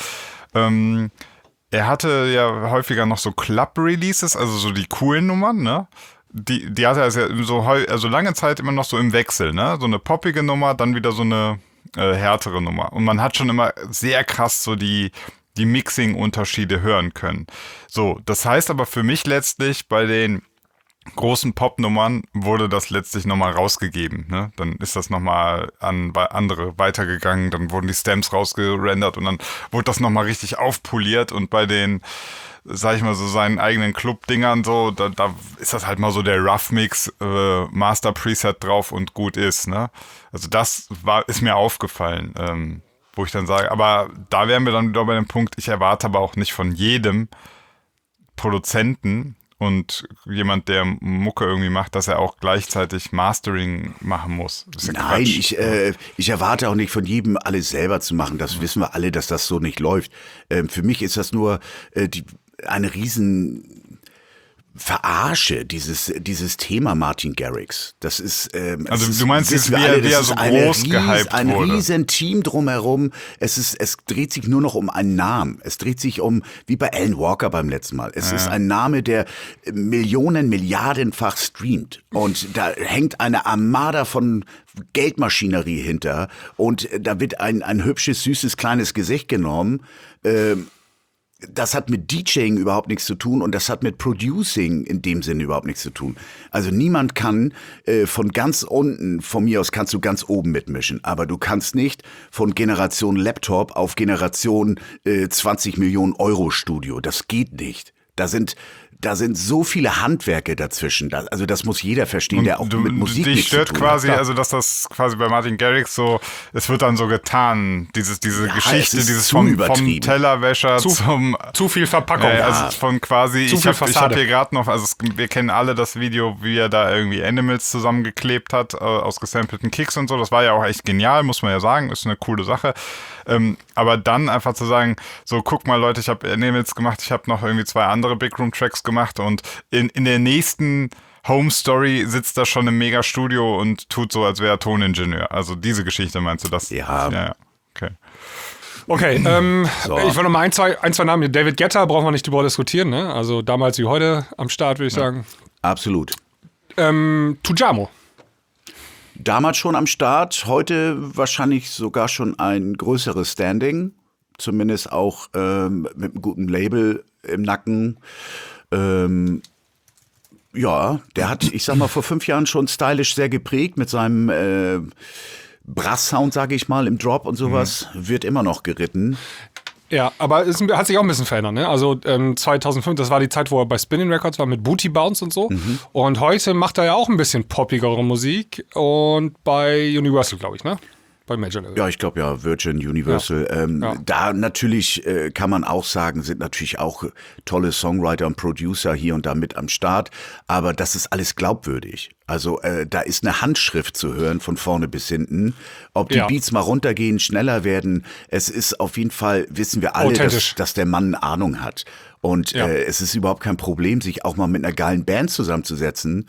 er hatte ja häufiger noch so Club-Releases, also so die coolen Nummern, ne? Die hatte er also lange Zeit immer noch so im Wechsel, ne? So eine poppige Nummer, dann wieder so eine härtere Nummer. Und man hat schon immer sehr krass so die Mixing-Unterschiede hören können. So, das heißt aber für mich letztlich, bei den großen Pop-Nummern wurde das letztlich nochmal rausgegeben. Ne? Dann ist das nochmal an andere weitergegangen, dann wurden die Stems rausgerendert und dann wurde das nochmal richtig aufpoliert und bei den, sag ich mal so, seinen eigenen Club-Dingern so, da ist das halt mal so der Rough-Mix, Master-Preset drauf und gut ist. Ne? Also das ist mir aufgefallen, wo ich dann sage, aber da wären wir dann wieder bei dem Punkt, ich erwarte aber auch nicht von jedem Produzenten und jemand, der Mucke irgendwie macht, dass er auch gleichzeitig Mastering machen muss. Das ist ja Nein, Quatsch. ich erwarte auch nicht von jedem, alles selber zu machen. Das wissen wir alle, dass das so nicht läuft. Für mich ist das nur eine riesen Verarsche, dieses Thema Martin Garrix. Das ist Also du meinst, wissen wir wie alle, er das so ist groß gehypt ein wurde. riesen Team drumherum. Es dreht sich nur noch um einen Namen. Es dreht sich um, wie bei Alan Walker beim letzten Mal. Es ist ein Name, der milliardenfach streamt. Und da hängt eine Armada von Geldmaschinerie hinter. Und da wird ein hübsches, süßes, kleines Gesicht genommen. Das hat mit DJing überhaupt nichts zu tun und das hat mit Producing in dem Sinne überhaupt nichts zu tun. Also niemand kann von ganz unten, von mir aus kannst du ganz oben mitmischen, aber du kannst nicht von Generation Laptop auf Generation 20 Millionen Euro Studio. Das geht nicht. Da sind so viele Handwerke dazwischen. Also das muss jeder verstehen, der auch mit Musik dich nichts zu stört tun quasi, hat. also dass das quasi bei Martin Garrix so, es wird dann so getan, diese Ja, Geschichte, es ist dieses zu vom übertrieben. Tellerwäscher zum Zu viel Verpackung. also von quasi, Zu ich viel hab Fassade. hier gerade noch, also wir kennen alle das Video, wie er da irgendwie Animals zusammengeklebt hat, aus gesampelten Kicks und so, das war ja auch echt genial, muss man ja sagen, ist eine coole Sache. Aber dann einfach zu sagen, so guck mal Leute, ich habe Animals gemacht, ich habe noch irgendwie 2 andere Big Room Tracks gemacht und in der nächsten Home Story sitzt er schon im Mega-Studio und tut so, als wäre er Toningenieur. Also diese Geschichte meinst du das? Ja. Okay. Okay, So. ich will noch mal ein, zwei Namen. David Guetta brauchen wir nicht drüber diskutieren, ne? Also damals wie heute am Start, würde ich sagen. Absolut. Tujamo. Damals schon am Start, heute wahrscheinlich sogar schon ein größeres Standing, zumindest auch mit einem guten Label im Nacken. Ja, der hat, ich sag mal, vor 5 Jahren schon stylisch sehr geprägt mit seinem Brass-Sound, sage ich mal, im Drop und sowas. Wird immer noch geritten. Ja, aber es hat sich auch ein bisschen verändert, ne? Also 2005, das war die Zeit, wo er bei Spinning Records war mit Booty Bounce und so. Und heute macht er ja auch ein bisschen poppigere Musik und bei Universal, glaube ich, ne? Bei Major Label. Ja, ich glaube ja, Virgin, Universal. Ja. Da natürlich kann man auch sagen, sind natürlich auch tolle Songwriter und Producer hier und da mit am Start. Aber das ist alles glaubwürdig. Also da ist eine Handschrift zu hören von vorne bis hinten. Ob die Ja. Beats mal runtergehen, schneller werden. Es ist auf jeden Fall, wissen wir alle, Authentisch. dass der Mann eine Ahnung hat. Und Ja. es ist überhaupt kein Problem, sich auch mal mit einer geilen Band zusammenzusetzen.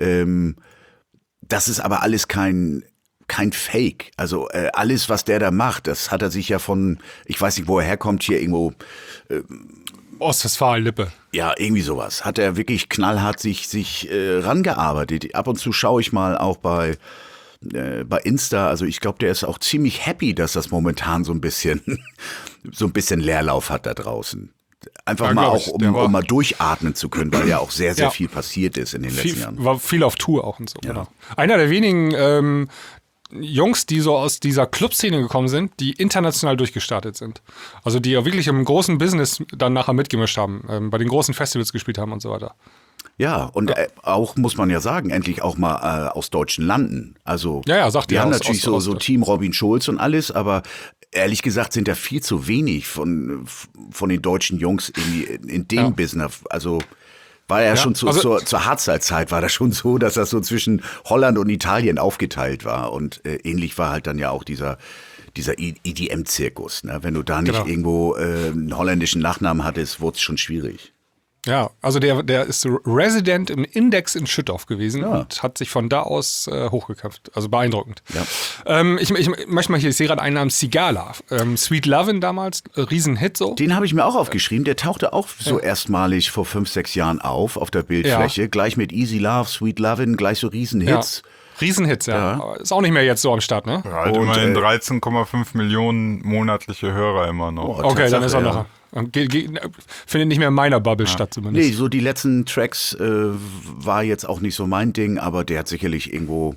Das ist aber alles kein Fake. Also alles, was der da macht, das hat er sich ja von, ich weiß nicht, wo er herkommt, hier irgendwo, Ostwestfalen-Lippe. ja, irgendwie sowas. Hat er wirklich knallhart sich rangearbeitet. Ab und zu schaue ich mal auch bei Insta. Also ich glaube, der ist auch ziemlich happy, dass das momentan so ein bisschen Leerlauf hat da draußen. Einfach Ja, mal glaub auch, ich. Der war- um mal durchatmen zu können, weil ja auch sehr, sehr Ja. viel passiert ist in den letzten Jahren. War viel auf Tour auch und so. Genau. Einer der wenigen Jungs, die so aus dieser Clubszene gekommen sind, die international durchgestartet sind. Also die auch wirklich im großen Business dann nachher mitgemischt haben, bei den großen Festivals gespielt haben und so weiter. Ja, und auch, muss man ja sagen, endlich auch mal aus deutschen Landen. Also, Ja, sagt wir ihr, haben aus- natürlich aus- so Team Robin Schulz und alles, aber ehrlich gesagt sind da viel zu wenig von den deutschen Jungs in dem Business. Also, War ja schon zur Hardstyle-Zeit war das schon so, dass das so zwischen Holland und Italien aufgeteilt war. Und ähnlich war halt dann ja auch dieser EDM-Zirkus. Ne? Wenn du da nicht irgendwo einen holländischen Nachnamen hattest, wurde es schon schwierig. Ja, also der ist Resident im Index in Schüttorf gewesen und hat sich von da aus hochgekämpft. Also beeindruckend. Ja. Ich möchte mal hier, ich sehe gerade einen Namen, Sigala. Sweet Lovin' damals, Riesenhit so. Den habe ich mir auch aufgeschrieben. Der tauchte auch so erstmalig vor 5, 6 Jahren auf der Bildfläche. Ja. Gleich mit Easy Love, Sweet Lovin', gleich so Riesenhits. Ja. Riesenhits, ja. Ist auch nicht mehr jetzt so am Start, ne? Ja, halt immerhin 13,5 Millionen monatliche Hörer immer noch. Okay, dann ist er noch. Findet nicht mehr in meiner Bubble statt zumindest. Nee, so die letzten Tracks war jetzt auch nicht so mein Ding, aber der hat sicherlich irgendwo.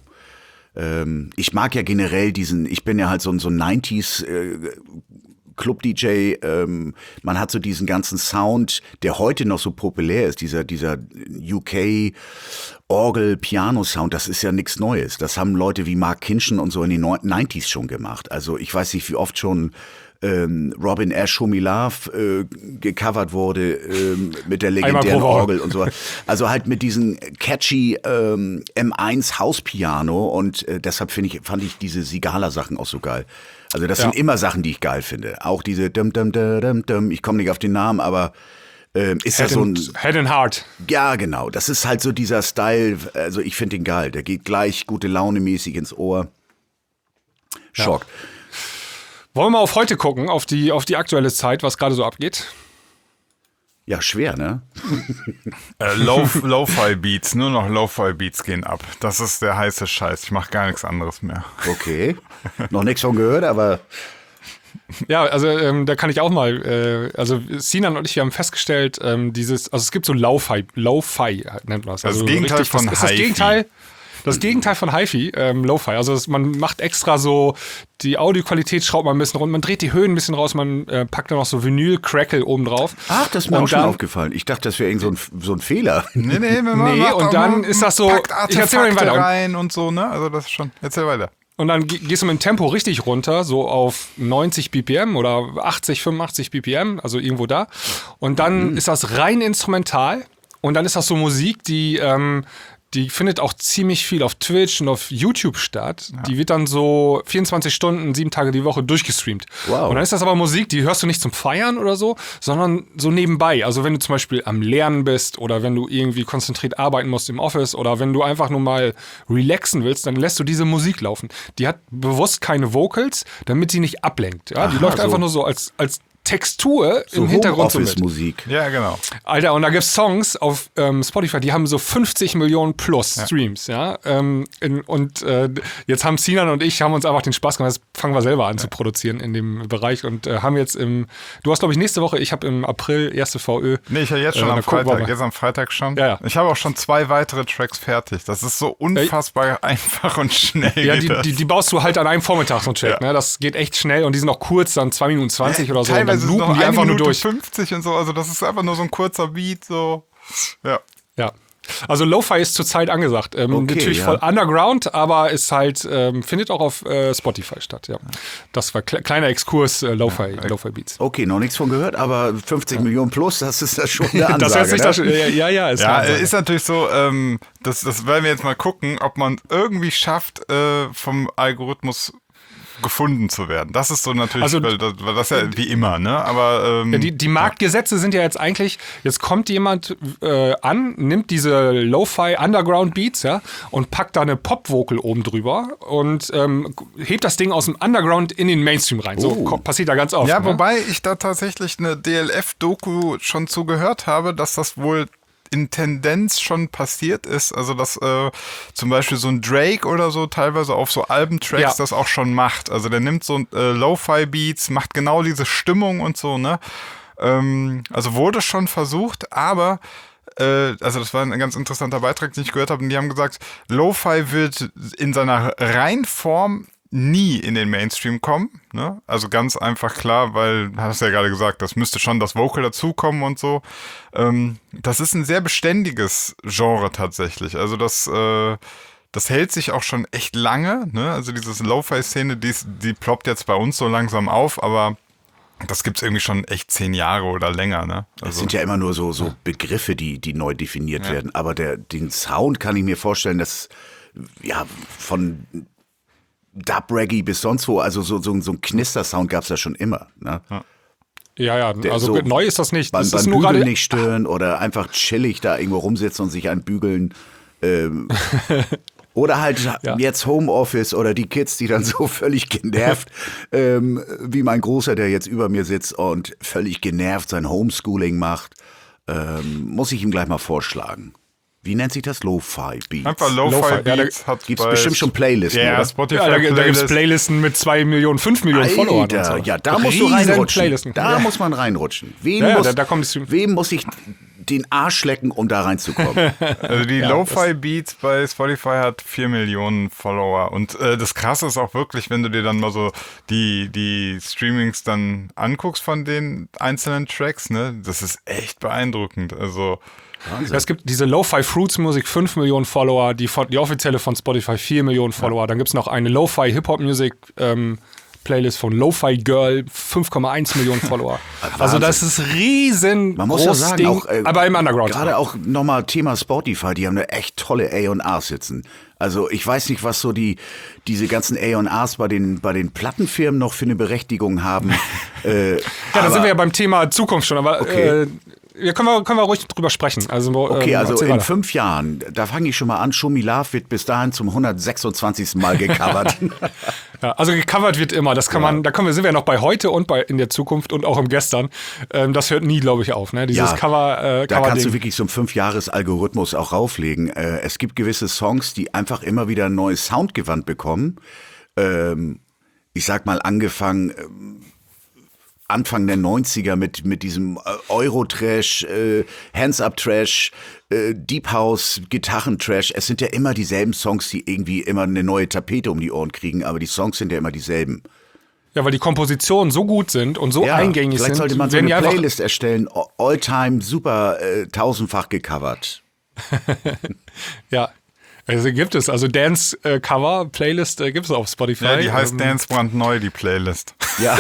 Ich mag ja generell ich bin ja halt so ein 90s Club-DJ, man hat so diesen ganzen Sound, der heute noch so populär ist, dieser UK Orgel-Piano-Sound, das ist ja nichts Neues. Das haben Leute wie Mark Kinchen und so in den 90s schon gemacht. Also ich weiß nicht, wie oft schon Robin Ash, Show Me Love gecovert wurde mit der legendären Orgel und so. Also halt mit diesen catchy M1 Hauspiano und deshalb fand ich diese Sigala-Sachen auch so geil. Also das sind immer Sachen, die ich geil finde. Auch diese ich komme nicht auf den Namen, aber ist ja so ein Head and Heart. Ja, genau. Das ist halt so dieser Style, also ich finde den geil. Der geht gleich gute Laune mäßig ins Ohr. Schock. Ja. Wollen wir mal auf heute gucken, auf die aktuelle Zeit, was gerade so abgeht? Ja, schwer, ne? Lo-Fi-Beats, nur noch Lo-Fi-Beats gehen ab. Das ist der heiße Scheiß. Ich mache gar nichts anderes mehr. Okay. Noch nichts von gehört, aber... Ja, also da kann ich auch mal, also Sinan und ich, wir haben festgestellt, es gibt so Lo-Fi nennt man das. Also das Gegenteil von Hi-Fi. Das Gegenteil von Hi-Fi, Lo-Fi. Also man macht extra so, die Audioqualität schraubt man ein bisschen runter, man dreht die Höhen ein bisschen raus, man packt da noch so Vinyl-Crackle oben drauf. Ach, das ist mir auch schon aufgefallen. Ich dachte, das wäre irgend so ein Fehler. Nee, und dann ist das so, ich erzähl mal weiter rein und so, ne? Also das ist schon, erzähl weiter. Und dann gehst du mit dem Tempo richtig runter, so auf 90 BPM oder 80, 85 BPM, also irgendwo da. Und dann ist das rein instrumental und dann ist das so Musik, die findet auch ziemlich viel auf Twitch und auf YouTube statt. Ja. Die wird dann so 24 Stunden, 7 Tage die Woche durchgestreamt. Wow. Und dann ist das aber Musik, die hörst du nicht zum Feiern oder so, sondern so nebenbei. Also wenn du zum Beispiel am Lernen bist oder wenn du irgendwie konzentriert arbeiten musst im Office oder wenn du einfach nur mal relaxen willst, dann lässt du diese Musik laufen. Die hat bewusst keine Vocals, damit sie nicht ablenkt. Ja? Die läuft einfach nur so als Textur so im Hintergrund so mit. Musik. Ja, genau. Alter, und da gibt's Songs auf Spotify, die haben so 50 Millionen plus Streams, ja. Jetzt haben Sinan und ich uns einfach den Spaß gemacht, jetzt fangen wir selber an zu produzieren in dem Bereich und haben jetzt du hast glaube ich nächste Woche, ich habe im April erste VÖ. Nee, ich habe jetzt schon am Freitag, jetzt am Freitag schon. Ja. Ich habe auch schon 2 weitere Tracks fertig. Das ist so unfassbar einfach und schnell. Ja, die baust du halt an einem Vormittag so einen Track, ne? Das geht echt schnell und die sind auch kurz, dann 2 Minuten 20 oder so. Teilweise ist noch 1 Minute 50 und so, also das ist einfach nur so ein kurzer Beat, so, ja. Also Lo-Fi ist zurzeit angesagt. Natürlich voll underground, aber ist halt, findet auch auf Spotify statt, ja. Das war kleiner Exkurs, Lo-Fi Beats. Okay, noch nichts von gehört, aber 50 Millionen plus, das ist da schon eine Ansage. Ist natürlich so, das werden wir jetzt mal gucken, ob man irgendwie schafft, vom Algorithmus gefunden zu werden. Das ist so natürlich, also, das ist ja wie immer, ne? Aber die Marktgesetze sind ja jetzt eigentlich, jetzt kommt jemand nimmt diese Lo-Fi Underground Beats, ja, und packt da eine Pop-Vocal oben drüber und hebt das Ding aus dem Underground in den Mainstream rein. So passiert da ganz oft. Ja, wobei ich da tatsächlich eine DLF-Doku schon zugehört habe, dass das wohl in Tendenz schon passiert ist, also dass zum Beispiel so ein Drake oder so teilweise auf so Albentracks das auch schon macht. Also der nimmt so Lo-Fi-Beats, macht genau diese Stimmung und so, ne? Also wurde schon versucht, aber also das war ein ganz interessanter Beitrag, den ich gehört habe, und die haben gesagt, Lo-Fi wird in seiner Reinform nie in den Mainstream kommen, ne? Also ganz einfach klar, weil, hast du ja gerade gesagt, das müsste schon das Vocal dazukommen und so. Das ist ein sehr beständiges Genre tatsächlich. Also das hält sich auch schon echt lange, ne? Also diese Lo-Fi-Szene, die ploppt jetzt bei uns so langsam auf, aber Das gibt's irgendwie schon echt 10 Jahre oder länger, ne? Das sind ja immer nur so Begriffe, die neu definiert werden. Aber den Sound kann ich mir vorstellen, dass ja von Dub-Reggae bis sonst wo, also so ein Knister-Sound gab es ja schon immer. Ne? Ja, also so neu ist das nicht. Das beim ist nur Bügeln gerade nicht stören oder einfach chillig da irgendwo rumsitzen und sich einbügeln. Oder halt jetzt Homeoffice oder die Kids, die dann so völlig genervt, wie mein Großer, der jetzt über mir sitzt und völlig genervt sein Homeschooling macht, muss ich ihm gleich mal vorschlagen. Wie nennt sich das? Lo-Fi Beats. Einfach Lo-Fi Beats. Gibt's bestimmt schon Playlisten, ja, oder? Spotify da gibt's Playlisten mit 2 Millionen, 5 Millionen Followern. Und so. Ja, da musst du reinrutschen. Playlisten. Da muss man reinrutschen. Wem muss ich den Arsch lecken, um da reinzukommen? Also die Lo-Fi Beats bei Spotify hat 4 Millionen Follower. Und das Krasse ist auch wirklich, wenn du dir dann mal so die Streamings dann anguckst von den einzelnen Tracks, ne, das ist echt beeindruckend. Also ja, es gibt diese Lo-Fi Fruits Music 5 Millionen Follower, die offizielle von Spotify 4 Millionen Follower. Dann gibt es noch eine Lo-Fi Hip-Hop Music Playlist von Lo-Fi Girl, 5,1 Millionen Follower. Also das ist riesengroß. Man muss ja sagen, Ding, auch, aber im Underground. Gerade auch nochmal Thema Spotify, die haben eine echt tolle A&R sitzen. Also ich weiß nicht, was so diese ganzen A&Rs bei den Plattenfirmen noch für eine Berechtigung haben. Da sind wir ja beim Thema Zukunft schon, aber okay. Können wir ruhig drüber sprechen. Also, okay, also in 5 Jahren, da fange ich schon mal an, Show Me Love wird bis dahin zum 126. Mal gecovert. Ja, also gecovert wird immer. Das kann man, sind wir noch bei heute und in der Zukunft und auch im Gestern. Das hört nie, glaube ich, auf. Ne? Dieses Cover. Da kannst du wirklich so einen 5-Jahres-Algorithmus auch rauflegen. Es gibt gewisse Songs, die einfach immer wieder ein neues Soundgewand bekommen. Ich sag mal, angefangen Anfang der 90er mit diesem Euro-Trash, Hands-Up-Trash, Deep House, Gitarren-Trash. Es sind ja immer dieselben Songs, die irgendwie immer eine neue Tapete um die Ohren kriegen, aber die Songs sind ja immer dieselben. Ja, weil die Kompositionen so gut sind und so eingängig vielleicht sind. Vielleicht sollte man so eine Playlist erstellen, All-Time, super, 1000-fach gecovert. Ja. Also gibt es, also Dance-Cover-Playlist gibt es auf Spotify. Ja, die heißt Dance brandneu, die Playlist. Ja.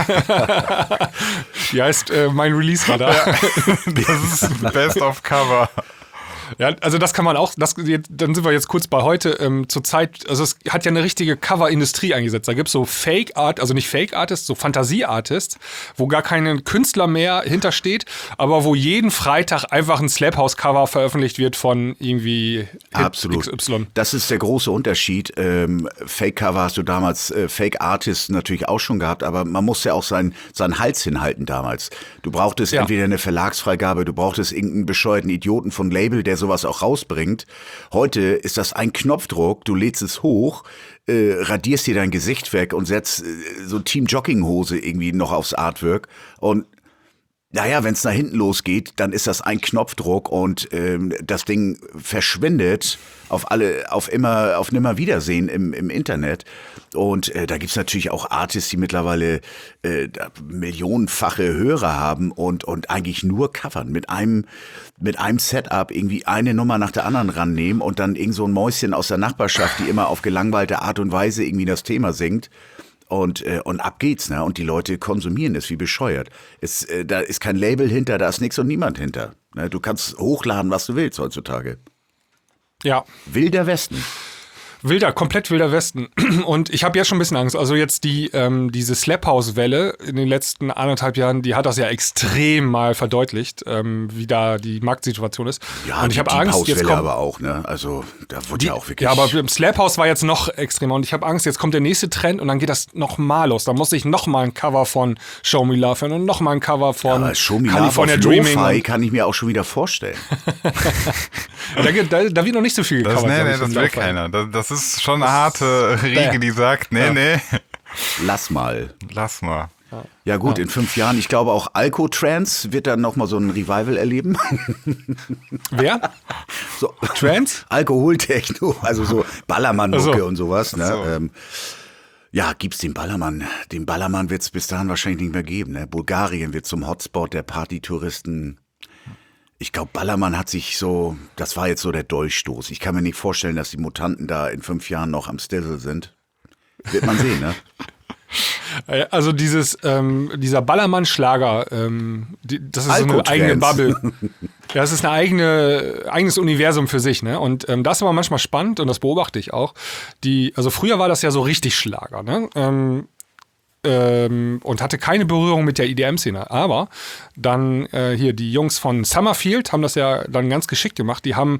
Die heißt Mein Release-Radar. Ja. Das ist Best of Cover. Ja, also das kann man auch, dann sind wir jetzt kurz bei heute, zur Zeit, also es hat ja eine richtige Cover-Industrie eingesetzt. Da gibt es so Fake-Art, also nicht Fake-Artists, so Fantasie-Artists, wo gar kein Künstler mehr hintersteht, aber wo jeden Freitag einfach ein Slap-House-Cover veröffentlicht wird von irgendwie Absolut. XY. Das ist der große Unterschied. Fake-Cover hast du damals, Fake-Artists natürlich auch schon gehabt, aber man musste ja auch seinen Hals hinhalten damals. Du brauchtest entweder eine Verlagsfreigabe, du brauchtest irgendeinen bescheuerten Idioten von Label, der sowas auch rausbringt. Heute ist das ein Knopfdruck, du lädst es hoch, radierst dir dein Gesicht weg und setzt so Team Jogginghose irgendwie noch aufs Artwork und naja, wenn es nach hinten losgeht, dann ist das ein Knopfdruck und das Ding verschwindet auf Nimmerwiedersehen im Internet. Und da gibt's natürlich auch Artists, die mittlerweile millionenfache Hörer haben und eigentlich nur covern, mit einem Setup irgendwie eine Nummer nach der anderen rannehmen und dann irgend so ein Mäuschen aus der Nachbarschaft, die immer auf gelangweilte Art und Weise irgendwie das Thema singt. Und ab geht's, ne? Und die Leute konsumieren es wie bescheuert. Da ist kein Label hinter, da ist nichts und niemand hinter. Ne? Du kannst hochladen, was du willst heutzutage. Ja. Wilder Westen. Komplett wilder Westen. Und ich habe ja schon ein bisschen Angst. Also jetzt diese Slap-House-Welle in den letzten 1,5 Jahren, die hat das ja extrem mal verdeutlicht, wie da die Marktsituation ist. Ja, und ich habe Angst, jetzt kommt aber auch, ne? Also da wurde ja auch wirklich. Ja, aber im Slap-House war jetzt noch extremer. Und ich habe Angst, jetzt kommt der nächste Trend und dann geht das nochmal los. Da muss ich nochmal ein Cover von Show Me Love hören und nochmal ein Cover von aber Show Me Love California auf Dreaming. Lo-Fi kann ich mir auch schon wieder vorstellen. Da wird noch nicht so viel gecovert. Nee, das will keiner. Das ist schon eine harte Riege, die sagt, nee. Lass mal. Ja gut, Ja. in 5 Jahren, ich glaube auch Alco-Trance wird dann nochmal so ein Revival erleben. Wer? So. Trance? Alkoholtechno, also so Ballermann-Mucke und sowas. Ne? So. Ja, gibt's den Ballermann. Den Ballermann wird's bis dahin wahrscheinlich nicht mehr geben. Ne? Bulgarien wird zum Hotspot der Partytouristen. Ich glaube, Ballermann hat sich das war jetzt so der Dolchstoß. Ich kann mir nicht vorstellen, dass die Mutanten da in 5 Jahren noch am Stissel sind. Wird man sehen, ne? Also dieser Ballermann-Schlager, das ist so eine Alkotrans. eigene Bubble. Ja, das ist ein eigenes Universum für sich, ne? Und das ist aber manchmal spannend und das beobachte ich auch. Also früher war das ja so richtig Schlager, ne? Und hatte keine Berührung mit der EDM-Szene. Aber dann hier die Jungs von Summerfield haben das ja dann ganz geschickt gemacht. Die haben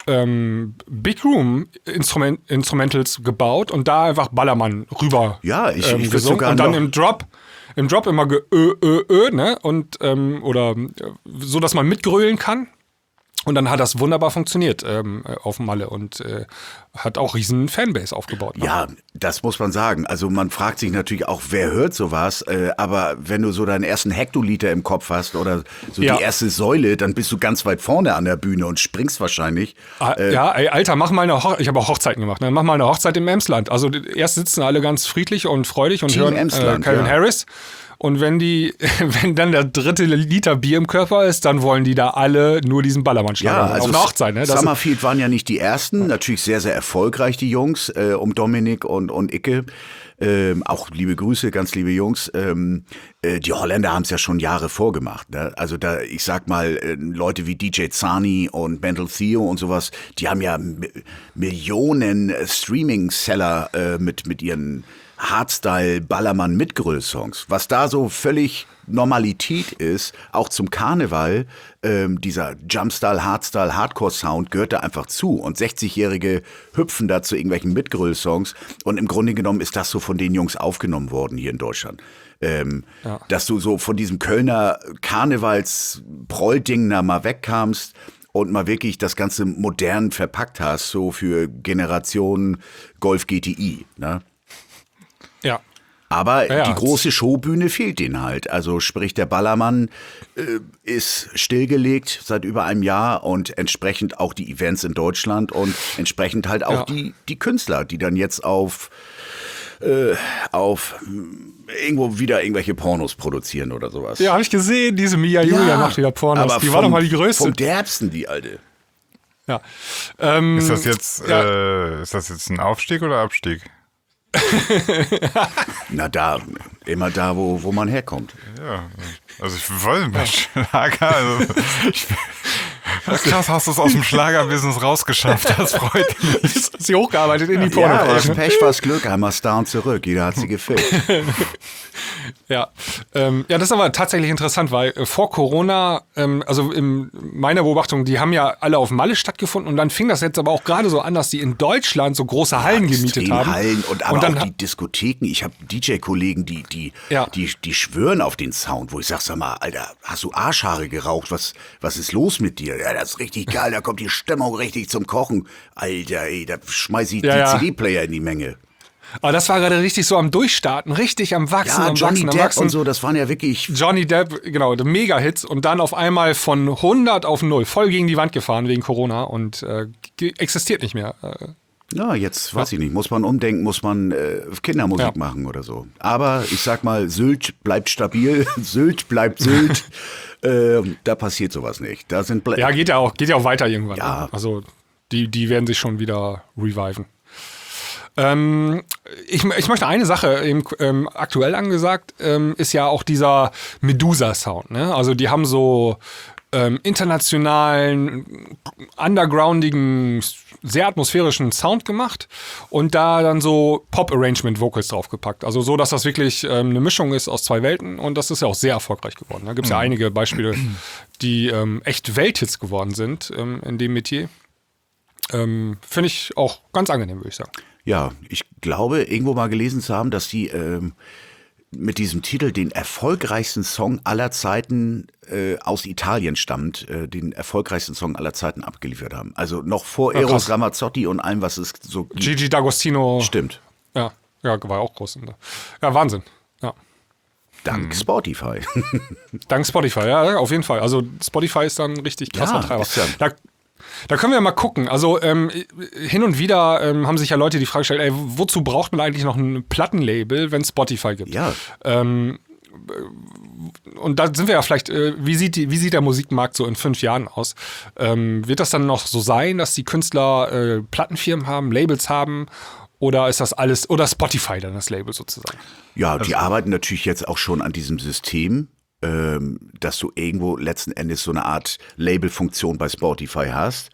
Big Room Instrumentals gebaut und da einfach Ballermann rüber Ja, ich würd gesungen. sogar Und dann noch- im Drop immer ne? Und oder so, dass man mitgrölen kann. Und dann hat das wunderbar funktioniert auf Malle und hat auch riesen Fanbase aufgebaut. Ne? Ja, das muss man sagen. Also man fragt sich natürlich auch, wer hört sowas? Aber wenn du so deinen ersten Hektoliter im Kopf hast oder so Ja. die erste Säule, dann bist du ganz weit vorne an der Bühne und springst wahrscheinlich. Ja, ey, Alter, mach mal ich habe auch Hochzeiten gemacht, ne? Mach mal eine Hochzeit im Emsland. Also erst sitzen alle ganz friedlich und freudig und Team hören Emsland, Calvin ja. Harris. Und wenn dann der 3. Liter Bier im Körper ist, dann wollen die da alle nur diesen Ballermann-Schlager Ja, hören. also auf einer Hochzeit. Ne? Das Summerfield waren ja nicht die ersten, natürlich sehr, sehr erfolgreich, die Jungs, um Dominik und Icke. Auch liebe Grüße, ganz liebe Jungs. Die Holländer haben es ja schon Jahre vorgemacht. Ne? Also da, ich sag mal, Leute wie DJ Zani und Mental Theo und sowas, die haben ja Millionen Streaming-Seller mit ihren Hardstyle-Ballermann-Mitgröll-Songs. Was da so völlig Normalität ist, auch zum Karneval, dieser Jumpstyle, Hardstyle, Hardcore-Sound gehört da einfach zu. Und 60-Jährige hüpfen da zu irgendwelchen Mitgröll-Songs. Und im Grunde genommen ist das so von den Jungs aufgenommen worden hier in Deutschland. Dass du so von diesem Kölner Karnevals-Prollding da mal wegkamst und mal wirklich das Ganze modern verpackt hast, so für Generation Golf GTI, ne? ja. Aber Ja, die große Showbühne fehlt denen halt. Also sprich, der Ballermann ist stillgelegt seit über einem Jahr und entsprechend auch die Events in Deutschland und entsprechend halt auch die Künstler, die dann jetzt auf irgendwo wieder irgendwelche Pornos produzieren oder sowas. Ja, habe ich gesehen, diese Mia Julia macht wieder Pornos. aber Die war doch mal die größte. Vom Derbsten, die Alte. Ja. Ist das jetzt ein Aufstieg oder Abstieg? Na da, immer da, wo man herkommt. Ja, also ich wollte bei Schlager, krass, hast du es aus dem Schlagerbusiness rausgeschafft, das freut mich. Ist sie hochgearbeitet in die Ja, aus Pornobranche. Pech war's Glück, einmal da und zurück. Jeder hat sie gefilmt. Ja, das ist aber tatsächlich interessant, weil vor Corona, also in meiner Beobachtung, die haben ja alle auf Malle stattgefunden und dann fing das jetzt aber auch gerade so an, dass die in Deutschland so große Hallen gemietet haben. Hallen und aber dann auch die Diskotheken. Ich habe DJ-Kollegen, die schwören auf den Sound, wo ich sag, sag mal, Alter, hast du Arschhaare geraucht? Was ist los mit dir? Ja, das ist richtig geil, da kommt die Stimmung richtig zum Kochen. Alter, ey, da schmeiß ich die CD-Player in die Menge. Aber das war gerade richtig so am Durchstarten, richtig am Wachsen, Ja, am Johnny Wachsen, am Depp Wachsen. und so, das waren ja wirklich... Johnny Depp, genau, Mega-Hits und dann auf einmal von 100 auf 0, voll gegen die Wand gefahren wegen Corona und existiert nicht mehr. Ja, jetzt weiß ich nicht, muss man umdenken, muss man Kindermusik machen oder so. Aber ich sag mal, Sylt bleibt stabil, Sylt bleibt Sylt. Da passiert sowas nicht. Da sind Ja, geht ja auch weiter irgendwann. Ja. Ne? Also die werden sich schon wieder reviven. Ich möchte eine Sache eben, aktuell angesagt, ist ja auch dieser Medusa-Sound. Ne? Also die haben so internationalen, undergroundigen, sehr atmosphärischen Sound gemacht und da dann so Pop-Arrangement-Vocals draufgepackt. Also so, dass das wirklich eine Mischung ist aus zwei Welten und das ist ja auch sehr erfolgreich geworden. Da gibt es ja einige Beispiele, die echt Welthits geworden sind in dem Metier. Finde ich auch ganz angenehm, würde ich sagen. Ja, ich glaube, irgendwo mal gelesen zu haben, dass die mit diesem Titel den erfolgreichsten Song aller Zeiten aus Italien stammt, den erfolgreichsten Song aller Zeiten abgeliefert haben. Also noch vor Eros Ramazzotti und allem, was es so gibt. Gigi D'Agostino. Stimmt. Ja, war auch groß. Ja, Wahnsinn. Ja. Dank Spotify. Dank Spotify, ja, auf jeden Fall. Also Spotify ist dann ein richtig krasser Treiber. ist ja- Da können wir mal gucken. Also hin und wieder haben sich ja Leute die Frage gestellt, ey, wozu braucht man eigentlich noch ein Plattenlabel, wenn es Spotify gibt? Ja. Und da sind wir ja vielleicht, wie sieht der Musikmarkt so in 5 Jahren aus? Wird das dann noch so sein, dass die Künstler Plattenfirmen haben, Labels haben Oder ist das alles, oder Spotify dann das Label sozusagen? Ja, die arbeiten natürlich jetzt auch schon an diesem System, dass du irgendwo letzten Endes so eine Art Labelfunktion bei Spotify hast.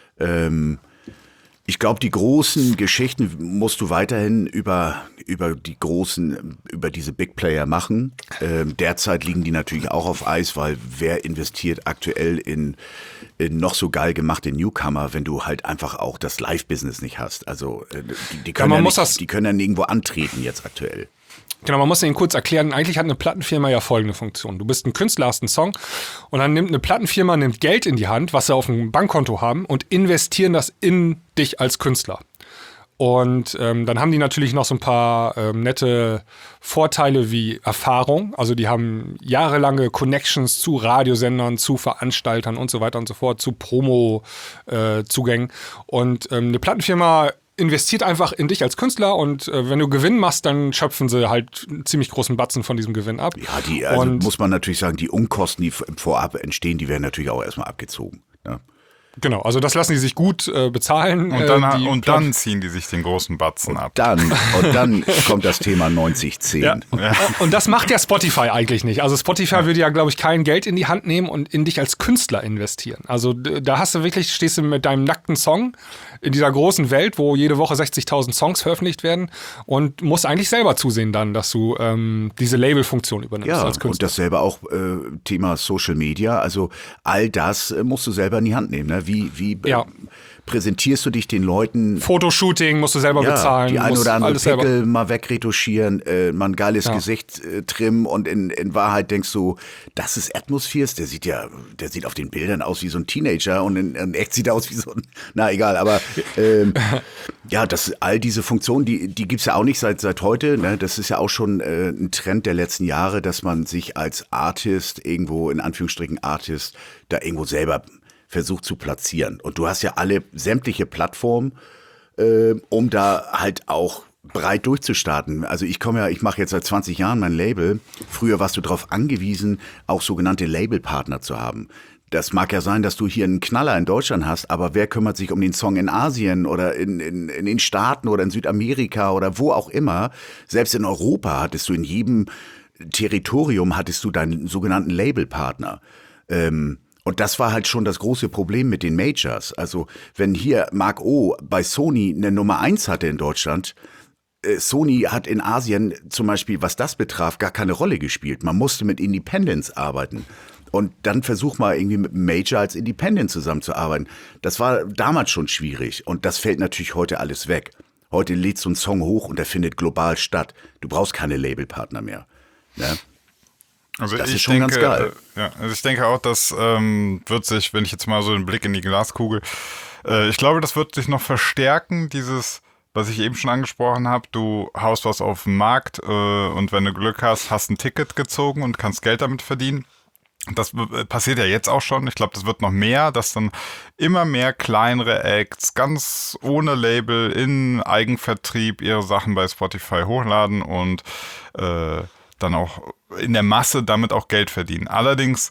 Ich glaube, die großen Geschichten musst du weiterhin über diese Big Player machen. Derzeit liegen die natürlich auch auf Eis, weil wer investiert aktuell in noch so geil gemachte Newcomer, wenn du halt einfach auch das Live-Business nicht hast. Also die können die können ja nirgendwo antreten jetzt aktuell. Genau, man muss Ihnen kurz erklären, eigentlich hat eine Plattenfirma ja folgende Funktion. Du bist ein Künstler, hast einen Song und dann nimmt eine Plattenfirma Geld in die Hand, was sie auf dem Bankkonto haben und investieren das in dich als Künstler. Und dann haben die natürlich noch so ein paar nette Vorteile wie Erfahrung. Also die haben jahrelange Connections zu Radiosendern, zu Veranstaltern und so weiter und so fort, zu Promo-Zugängen. Und eine Plattenfirma investiert einfach in dich als Künstler und wenn du Gewinn machst, dann schöpfen sie halt einen ziemlich großen Batzen von diesem Gewinn ab. Ja, muss man natürlich sagen, die Unkosten, die vorab entstehen, die werden natürlich auch erstmal abgezogen. Ja. Genau, also das lassen die sich gut bezahlen. Und dann ziehen die sich den großen Batzen ab. Und dann kommt das Thema 90-10. Ja. Und das macht ja Spotify eigentlich nicht. Also Spotify würde ja, glaube ich, kein Geld in die Hand nehmen und in dich als Künstler investieren. Also da stehst du mit deinem nackten Song in dieser großen Welt, wo jede Woche 60.000 Songs veröffentlicht werden und musst eigentlich selber zusehen dann, dass du diese Labelfunktion übernimmst als Künstler. Und dasselbe auch Thema Social Media. Also all das musst du selber in die Hand nehmen. Ne? Wie präsentierst du dich den Leuten? Fotoshooting musst du selber bezahlen. Die ein oder andere Pickel mal wegretuschieren, mal ein geiles Gesicht trimmen und in Wahrheit denkst du, das ist Atmospheres, der sieht auf den Bildern aus wie so ein Teenager und in echt sieht er aus wie so ein, na egal, aber all diese Funktionen, die gibt's ja auch nicht seit heute, ne? Das ist ja auch schon ein Trend der letzten Jahre, dass man sich als Artist irgendwo, in Anführungsstrichen Artist, da irgendwo selber versucht zu platzieren. Und du hast ja sämtliche Plattformen, um da halt auch breit durchzustarten. Also ich mache jetzt seit 20 Jahren mein Label. Früher warst du darauf angewiesen, auch sogenannte Labelpartner zu haben. Das mag ja sein, dass du hier einen Knaller in Deutschland hast, aber wer kümmert sich um den Song in Asien oder in den Staaten oder in Südamerika oder wo auch immer? Selbst in Europa hattest du in jedem Territorium deinen sogenannten Labelpartner. Und das war halt schon das große Problem mit den Majors. Also wenn hier Mark O bei Sony eine Nummer 1 hatte in Deutschland, Sony hat in Asien zum Beispiel, was das betraf, gar keine Rolle gespielt. Man musste mit Independents arbeiten. Und dann versuch mal irgendwie mit einem Major als Independent zusammenzuarbeiten. Das war damals schon schwierig. Und das fällt natürlich heute alles weg. Heute lädst du einen Song hoch und der findet global statt. Du brauchst keine Labelpartner mehr. Ne? Also das ist schon ganz geil. Also ich denke auch, das wird sich, wenn ich jetzt mal so einen Blick in die Glaskugel, ich glaube, das wird sich noch verstärken, dieses, was ich eben schon angesprochen habe, du haust was auf den Markt und wenn du Glück hast ein Ticket gezogen und kannst Geld damit verdienen. Das passiert ja jetzt auch schon. Ich glaube, das wird noch mehr, dass dann immer mehr kleinere Acts ganz ohne Label in Eigenvertrieb ihre Sachen bei Spotify hochladen und dann auch in der Masse damit auch Geld verdienen. Allerdings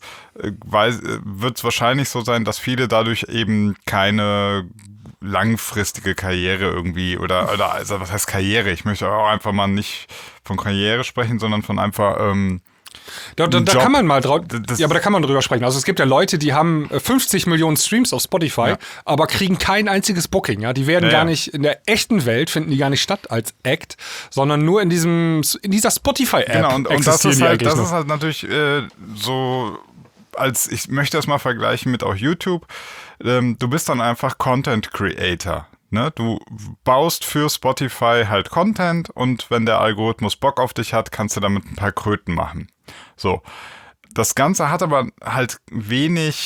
wird es wahrscheinlich so sein, dass viele dadurch eben keine langfristige Karriere irgendwie oder also was heißt Karriere? Ich möchte auch einfach mal nicht von Karriere sprechen, sondern von einfach Da kann man mal da kann man drüber sprechen. Also es gibt ja Leute, die haben 50 Millionen Streams auf Spotify, aber kriegen kein einziges Booking. Ja, die werden gar nicht in der echten Welt finden die gar nicht statt als Act, sondern nur in dieser Spotify-App. Genau, und das ist halt natürlich so, als ich möchte das mal vergleichen mit auch YouTube. Du bist dann einfach Content Creator. Ne, du baust für Spotify halt Content und wenn der Algorithmus Bock auf dich hat, kannst du damit ein paar Kröten machen. So, das Ganze hat aber halt wenig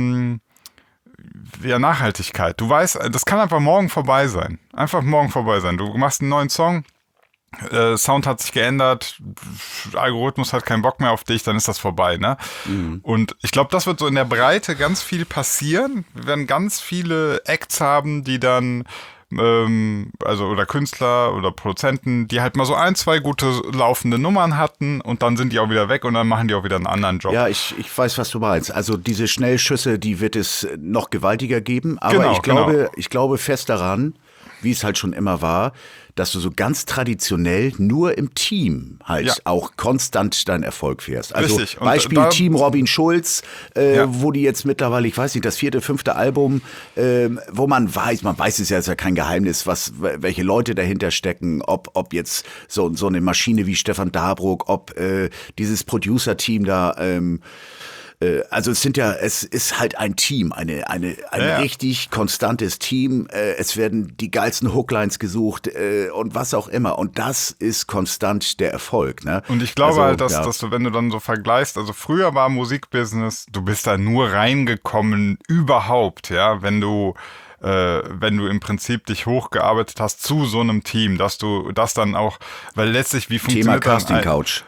Nachhaltigkeit. Du weißt, das kann einfach morgen vorbei sein. Einfach morgen vorbei sein. Du machst einen neuen Song, Sound hat sich geändert, Algorithmus hat keinen Bock mehr auf dich, dann ist das vorbei, ne? Mhm. Und ich glaube, das wird so in der Breite ganz viel passieren. Wir werden ganz viele Acts haben, die dann oder Künstler oder Produzenten, die halt mal so 1, 2 gute laufende Nummern hatten und dann sind die auch wieder weg und dann machen die auch wieder einen anderen Job. Ja, ich weiß, was du meinst. Also diese Schnellschüsse, die wird es noch gewaltiger geben, aber ich glaube fest daran, wie es halt schon immer war, dass du so ganz traditionell nur im Team halt auch konstant deinen Erfolg fährst. Also richtig. Beispiel Team Robin Schulz, wo die jetzt mittlerweile, ich weiß nicht, das 4., 5. Album, wo man weiß es ja, ist ja kein Geheimnis, welche Leute dahinter stecken, ob jetzt so eine Maschine wie Stefan Dabruck, ob dieses Producer-Team da, also es ist halt ein Team, ein richtig konstantes Team. Es werden die geilsten Hooklines gesucht und was auch immer. Und das ist konstant der Erfolg. Ne? Und ich glaube halt, dass du, wenn du dann so vergleichst, also früher war Musikbusiness, du bist da nur reingekommen überhaupt, ja, wenn du im Prinzip dich hochgearbeitet hast zu so einem Team, dass du das dann auch, weil letztlich, wie funktioniert Thema Casting Couch.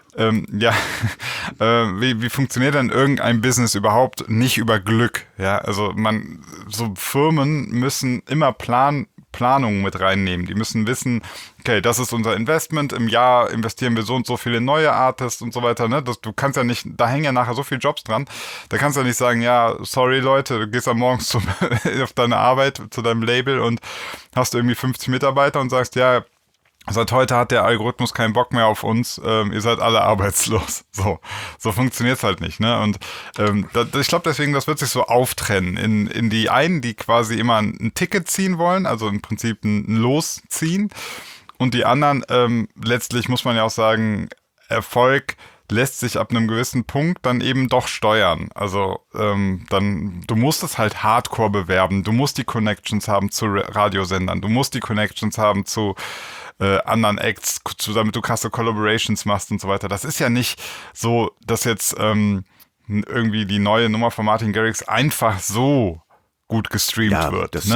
Wie funktioniert denn irgendein Business überhaupt nicht über Glück? Ja, also so Firmen müssen immer Planungen mit reinnehmen. Die müssen wissen, okay, das ist unser Investment, im Jahr investieren wir so und so viele neue Artists und so weiter. Ne? Du kannst ja nicht, da hängen ja nachher so viele Jobs dran, da kannst du ja nicht sagen, ja, sorry Leute, du gehst am Morgens auf deine Arbeit, zu deinem Label und hast irgendwie 50 Mitarbeiter und sagst, ja, seit heute hat der Algorithmus keinen Bock mehr auf uns, ihr seid alle arbeitslos. So funktioniert's halt nicht, ne? Und ich glaube deswegen, das wird sich so auftrennen in die einen, die quasi immer ein Ticket ziehen wollen, also im Prinzip ein Los ziehen, und die anderen, letztlich muss man ja auch sagen, Erfolg lässt sich ab einem gewissen Punkt dann eben doch steuern. Also du musst es halt hardcore bewerben, du musst die Connections haben zu Radiosendern, du musst die Connections haben zu anderen Acts, damit du krasse Collaborations machst und so weiter. Das ist ja nicht so, dass jetzt irgendwie die neue Nummer von Martin Garrix einfach so gut gestreamt wird. Das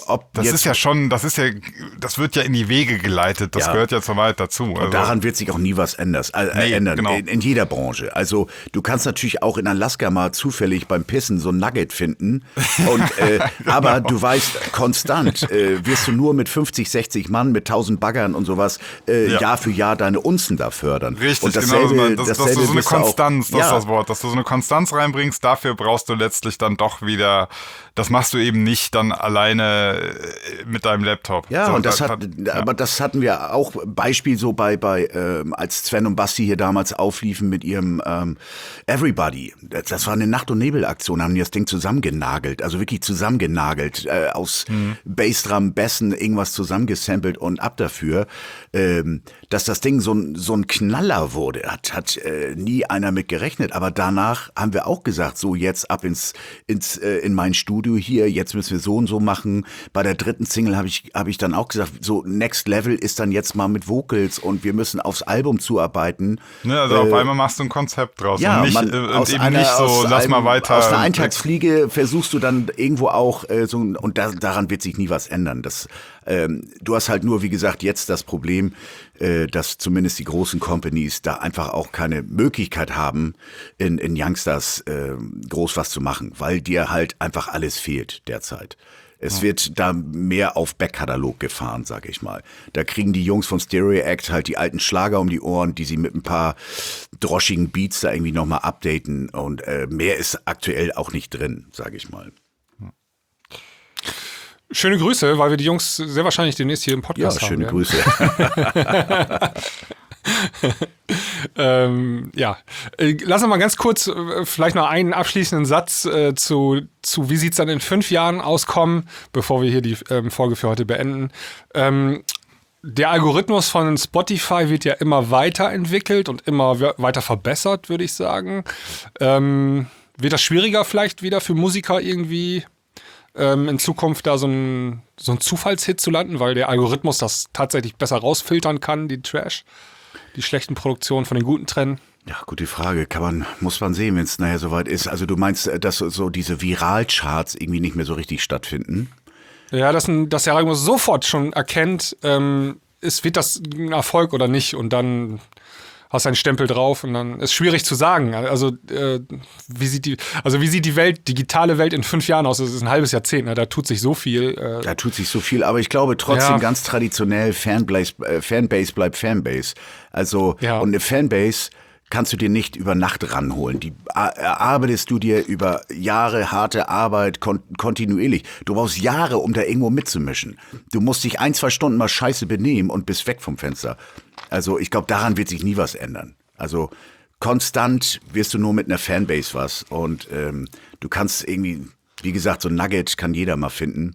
wird ja in die Wege geleitet, das gehört ja zur Wahrheit dazu. Und daran wird sich auch nie was ändern. Genau. In jeder Branche. Also du kannst natürlich auch in Alaska mal zufällig beim Pissen so ein Nugget finden. Und, aber du weißt, konstant wirst du nur mit 50, 60 Mann, mit 1000 Baggern und sowas Jahr für Jahr deine Unzen da fördern. Richtig, und dasselbe, dass du so eine Konstanz, das ist das Wort, dass du so eine Konstanz reinbringst, dafür brauchst du letztlich dann doch wieder, das machst du eben nicht dann alleine mit deinem Laptop. Ja, so, und aber das hatten wir auch Beispiel so bei als Sven und Basti hier damals aufliefen mit ihrem Everybody. Das war eine Nacht- und Nebel-Aktion, haben die das Ding zusammengenagelt, also wirklich zusammengenagelt, aus Bassdrum, Bässen, irgendwas zusammengesampelt und ab dafür. Dass das Ding so ein Knaller wurde, hat nie einer mit gerechnet. Aber danach haben wir auch gesagt, so jetzt ab in mein Studio hier, jetzt müssen wir so und so machen. Bei der 3. Single habe ich dann auch gesagt, so Next Level ist dann jetzt mal mit Vocals und wir müssen aufs Album zuarbeiten. Ne, also auf einmal machst du ein Konzept draus. Ja, und lass mal weiter. Aus einer Eintagsfliege versuchst du dann irgendwo auch daran wird sich nie was ändern. Du hast halt nur, wie gesagt, jetzt das Problem, dass zumindest die großen Companies da einfach auch keine Möglichkeit haben, in Youngstars groß was zu machen, weil dir halt einfach alles fehlt derzeit. Es wird da mehr auf Backkatalog gefahren, sag ich mal. Da kriegen die Jungs von Stereo Act halt die alten Schlager um die Ohren, die sie mit ein paar droschigen Beats da irgendwie nochmal updaten, und mehr ist aktuell auch nicht drin, sag ich mal. Schöne Grüße, weil wir die Jungs sehr wahrscheinlich demnächst hier im Podcast haben. Schöne Grüße. Lass uns mal ganz kurz vielleicht noch einen abschließenden Satz zu wie sieht es dann in 5 Jahren auskommen, bevor wir hier die Folge für heute beenden. Der Algorithmus von Spotify wird ja immer weiterentwickelt und immer weiter verbessert, würde ich sagen. Wird das schwieriger vielleicht wieder für Musiker irgendwie in Zukunft da so ein Zufallshit zu landen, weil der Algorithmus das tatsächlich besser rausfiltern kann, die schlechten Produktionen von den guten trennen? Ja, gute Frage. Muss man sehen, wenn es nachher soweit ist. Also du meinst, dass so diese Viralcharts irgendwie nicht mehr so richtig stattfinden? Ja, dass der Algorithmus sofort schon erkennt, wird das ein Erfolg oder nicht, und dann hast einen Stempel drauf und dann ist schwierig zu sagen. Also wie sieht die digitale Welt in 5 Jahren aus? Das ist ein halbes Jahrzehnt, ne? Da tut sich so viel. Da tut sich so viel, aber ich glaube trotzdem ganz traditionell, Fanbase bleibt Fanbase. Also und eine Fanbase kannst du dir nicht über Nacht ranholen. Die erarbeitest du dir über Jahre harte Arbeit kontinuierlich. Du brauchst Jahre, um da irgendwo mitzumischen. Du musst dich 1-2 Stunden mal scheiße benehmen und bist weg vom Fenster. Also ich glaube, daran wird sich nie was ändern. Also konstant wirst du nur mit einer Fanbase was. Und du kannst irgendwie, wie gesagt, so ein Nugget kann jeder mal finden.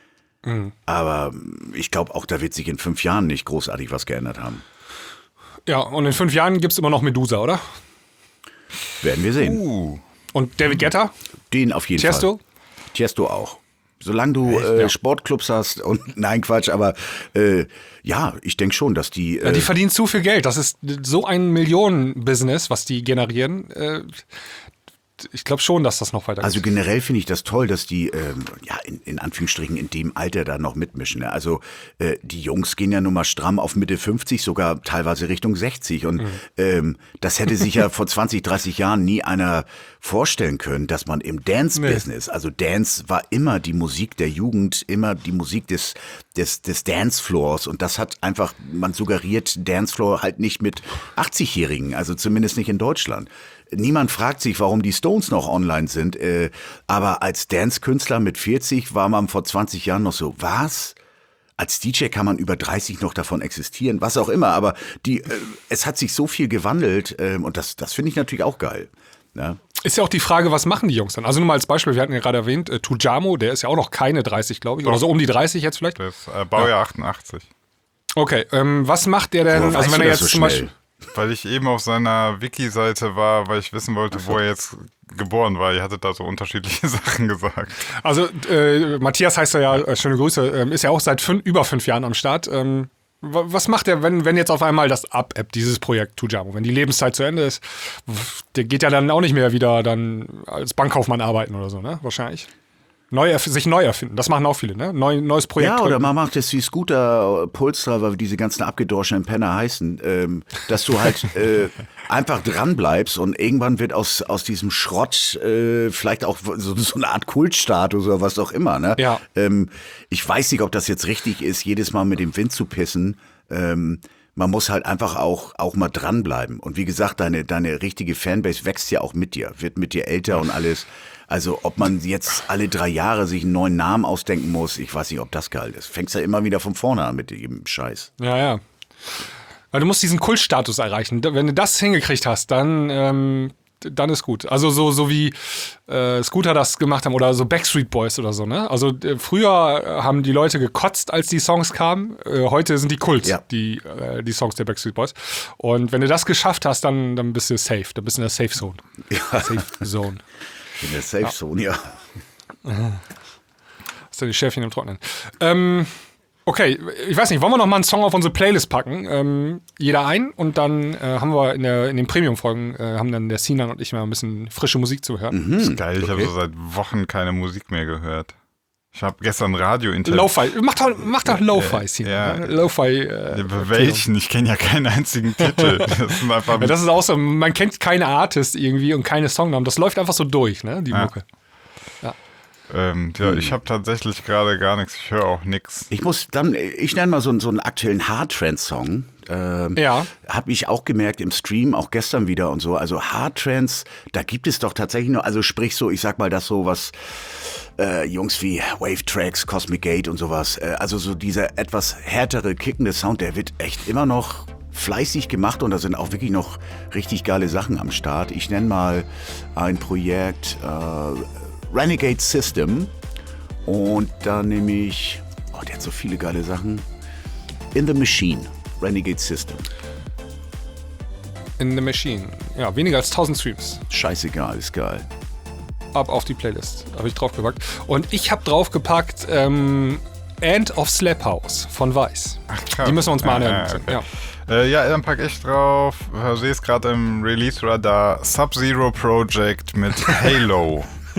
Aber ich glaube auch, da wird sich in 5 Jahren nicht großartig was geändert haben. Ja, und in 5 Jahren gibt es immer noch Medusa, oder? Werden wir sehen. Und David Guetta? Den auf jeden Tiesto? Fall. Tiesto auch. Solange du Sportclubs hast und nein, Quatsch, aber ja, ich denke schon, dass die... die verdienen zu viel Geld. Das ist so ein Millionen-Business, was die generieren. Ich glaube schon, dass das noch weitergeht. Also generell finde ich das toll, dass die, in Anführungsstrichen, in dem Alter da noch mitmischen. Ne? Also die Jungs gehen ja nun mal stramm auf Mitte 50, sogar teilweise Richtung 60. Und das hätte sich ja vor 20, 30 Jahren nie einer vorstellen können, dass man im Dance-Business, also Dance war immer die Musik der Jugend, immer die Musik des Dancefloors. Und das hat einfach, man suggeriert Dancefloor halt nicht mit 80-Jährigen, also zumindest nicht in Deutschland. Niemand fragt sich, warum die Stones noch online sind, aber als Dance-Künstler mit 40 war man vor 20 Jahren noch so, was? Als DJ kann man über 30 noch davon existieren, was auch immer, aber es hat sich so viel gewandelt und das finde ich natürlich auch geil. Ja. Ist ja auch die Frage, was machen die Jungs dann? Also nur mal als Beispiel, wir hatten ja gerade erwähnt, Tujamo, der ist ja auch noch keine 30, glaube ich, oder so um die 30 jetzt vielleicht. Das Baujahr 88. Okay, was macht der denn, also wenn er jetzt so zum Beispiel... Weil ich eben auf seiner Wiki-Seite war, weil ich wissen wollte, wo er jetzt geboren war. Ihr hattet da so unterschiedliche Sachen gesagt. Also Matthias heißt er ja, schöne Grüße, ist ja auch seit über 5 Jahren am Start. Was macht er, wenn jetzt auf einmal das abebbt, dieses Projekt Tujamo, wenn die Lebenszeit zu Ende ist? Der geht ja dann auch nicht mehr wieder dann als Bankkaufmann arbeiten oder so, ne? Wahrscheinlich. Sich neu erfinden, das machen auch viele, ne? Neues Projekt. Ja, oder man macht es wie Scooter, Polestar, wie diese ganzen abgedorschenen Penner heißen, dass du halt einfach dran bleibst und irgendwann wird aus diesem Schrott vielleicht auch so eine Art Kultstatus oder was auch immer, ne? Ja. Ich weiß nicht, ob das jetzt richtig ist, jedes Mal mit dem Wind zu pissen. Man muss halt einfach auch mal dranbleiben. Und wie gesagt, deine richtige Fanbase wächst ja auch mit dir, wird mit dir älter und alles. Also ob man jetzt alle 3 Jahre sich einen neuen Namen ausdenken muss, ich weiß nicht, ob das geil ist. Fängst ja immer wieder von vorne an mit dem Scheiß. Ja. Weil du musst diesen Kultstatus erreichen. Wenn du das hingekriegt hast, dann ist gut. Also so wie Scooter das gemacht haben oder so Backstreet Boys oder so, ne? Also früher haben die Leute gekotzt, als die Songs kamen. Heute sind die Kult, ja. die Songs der Backstreet Boys. Und wenn du das geschafft hast, dann bist du safe. Dann bist du in der Safe Zone. Ja. Safe Zone. In der Safe Zone, ja. Hast du die Schäfchen im Trocknen. Okay, ich weiß nicht, wollen wir noch mal einen Song auf unsere Playlist packen? Jeder ein und dann haben wir in den Premium-Folgen haben dann der Sinan und ich mal ein bisschen frische Musik zu hören. Das ist geil, ich habe so seit Wochen keine Musik mehr gehört. Ich habe gestern Radio-Interview. Lo-Fi, mach doch Lo-Fi, Sinan. Ja. Lo-Fi. Bei welchen? Ich kenne ja keinen einzigen Titel. Das sind einfach das ist auch so, man kennt keine Artist irgendwie und keine Songnamen. Das läuft einfach so durch, ne, die Mucke. Ich habe tatsächlich gerade gar nichts. Ich höre auch nichts. Ich nenne mal so einen aktuellen Hardtrance-Song. Habe ich auch gemerkt im Stream, auch gestern wieder und so. Also Hardtrance, da gibt es doch tatsächlich noch, also sprich so, ich sag mal das so, was Jungs wie Wave Tracks, Cosmic Gate und sowas, also so dieser etwas härtere, kickende Sound, der wird echt immer noch fleißig gemacht und da sind auch wirklich noch richtig geile Sachen am Start. Ich nenne mal ein Projekt, Renegade System und da nehme ich, der hat so viele geile Sachen, In the Machine, Renegade System. In the Machine, ja, weniger als 1000 Streams. Scheißegal, ist geil. Ab auf die Playlist, habe ich draufgepackt. Und ich habe draufgepackt End of Slap House von Weiß. Ach, klar. Die müssen wir uns mal anhören. Okay. Ja. Dann packe ich drauf, sehe es gerade im Release-Radar, Sub-Zero Project mit Halo.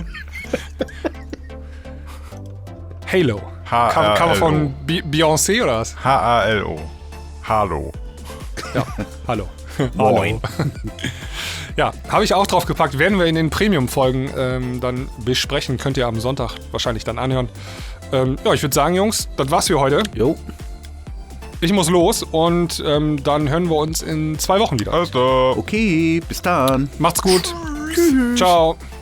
Halo. Cover von Beyoncé oder was? H-A-L-O. Halo. Ja, hallo. Moin. Ja, habe ich auch drauf gepackt. Werden wir in den Premium-Folgen dann besprechen. Könnt ihr am Sonntag wahrscheinlich dann anhören. Ich würde sagen, Jungs, das war's für heute. Jo. ich muss los und dann hören wir uns in 2 Wochen wieder. Also. Okay, bis dann. Macht's gut. Tschüss. Ciao.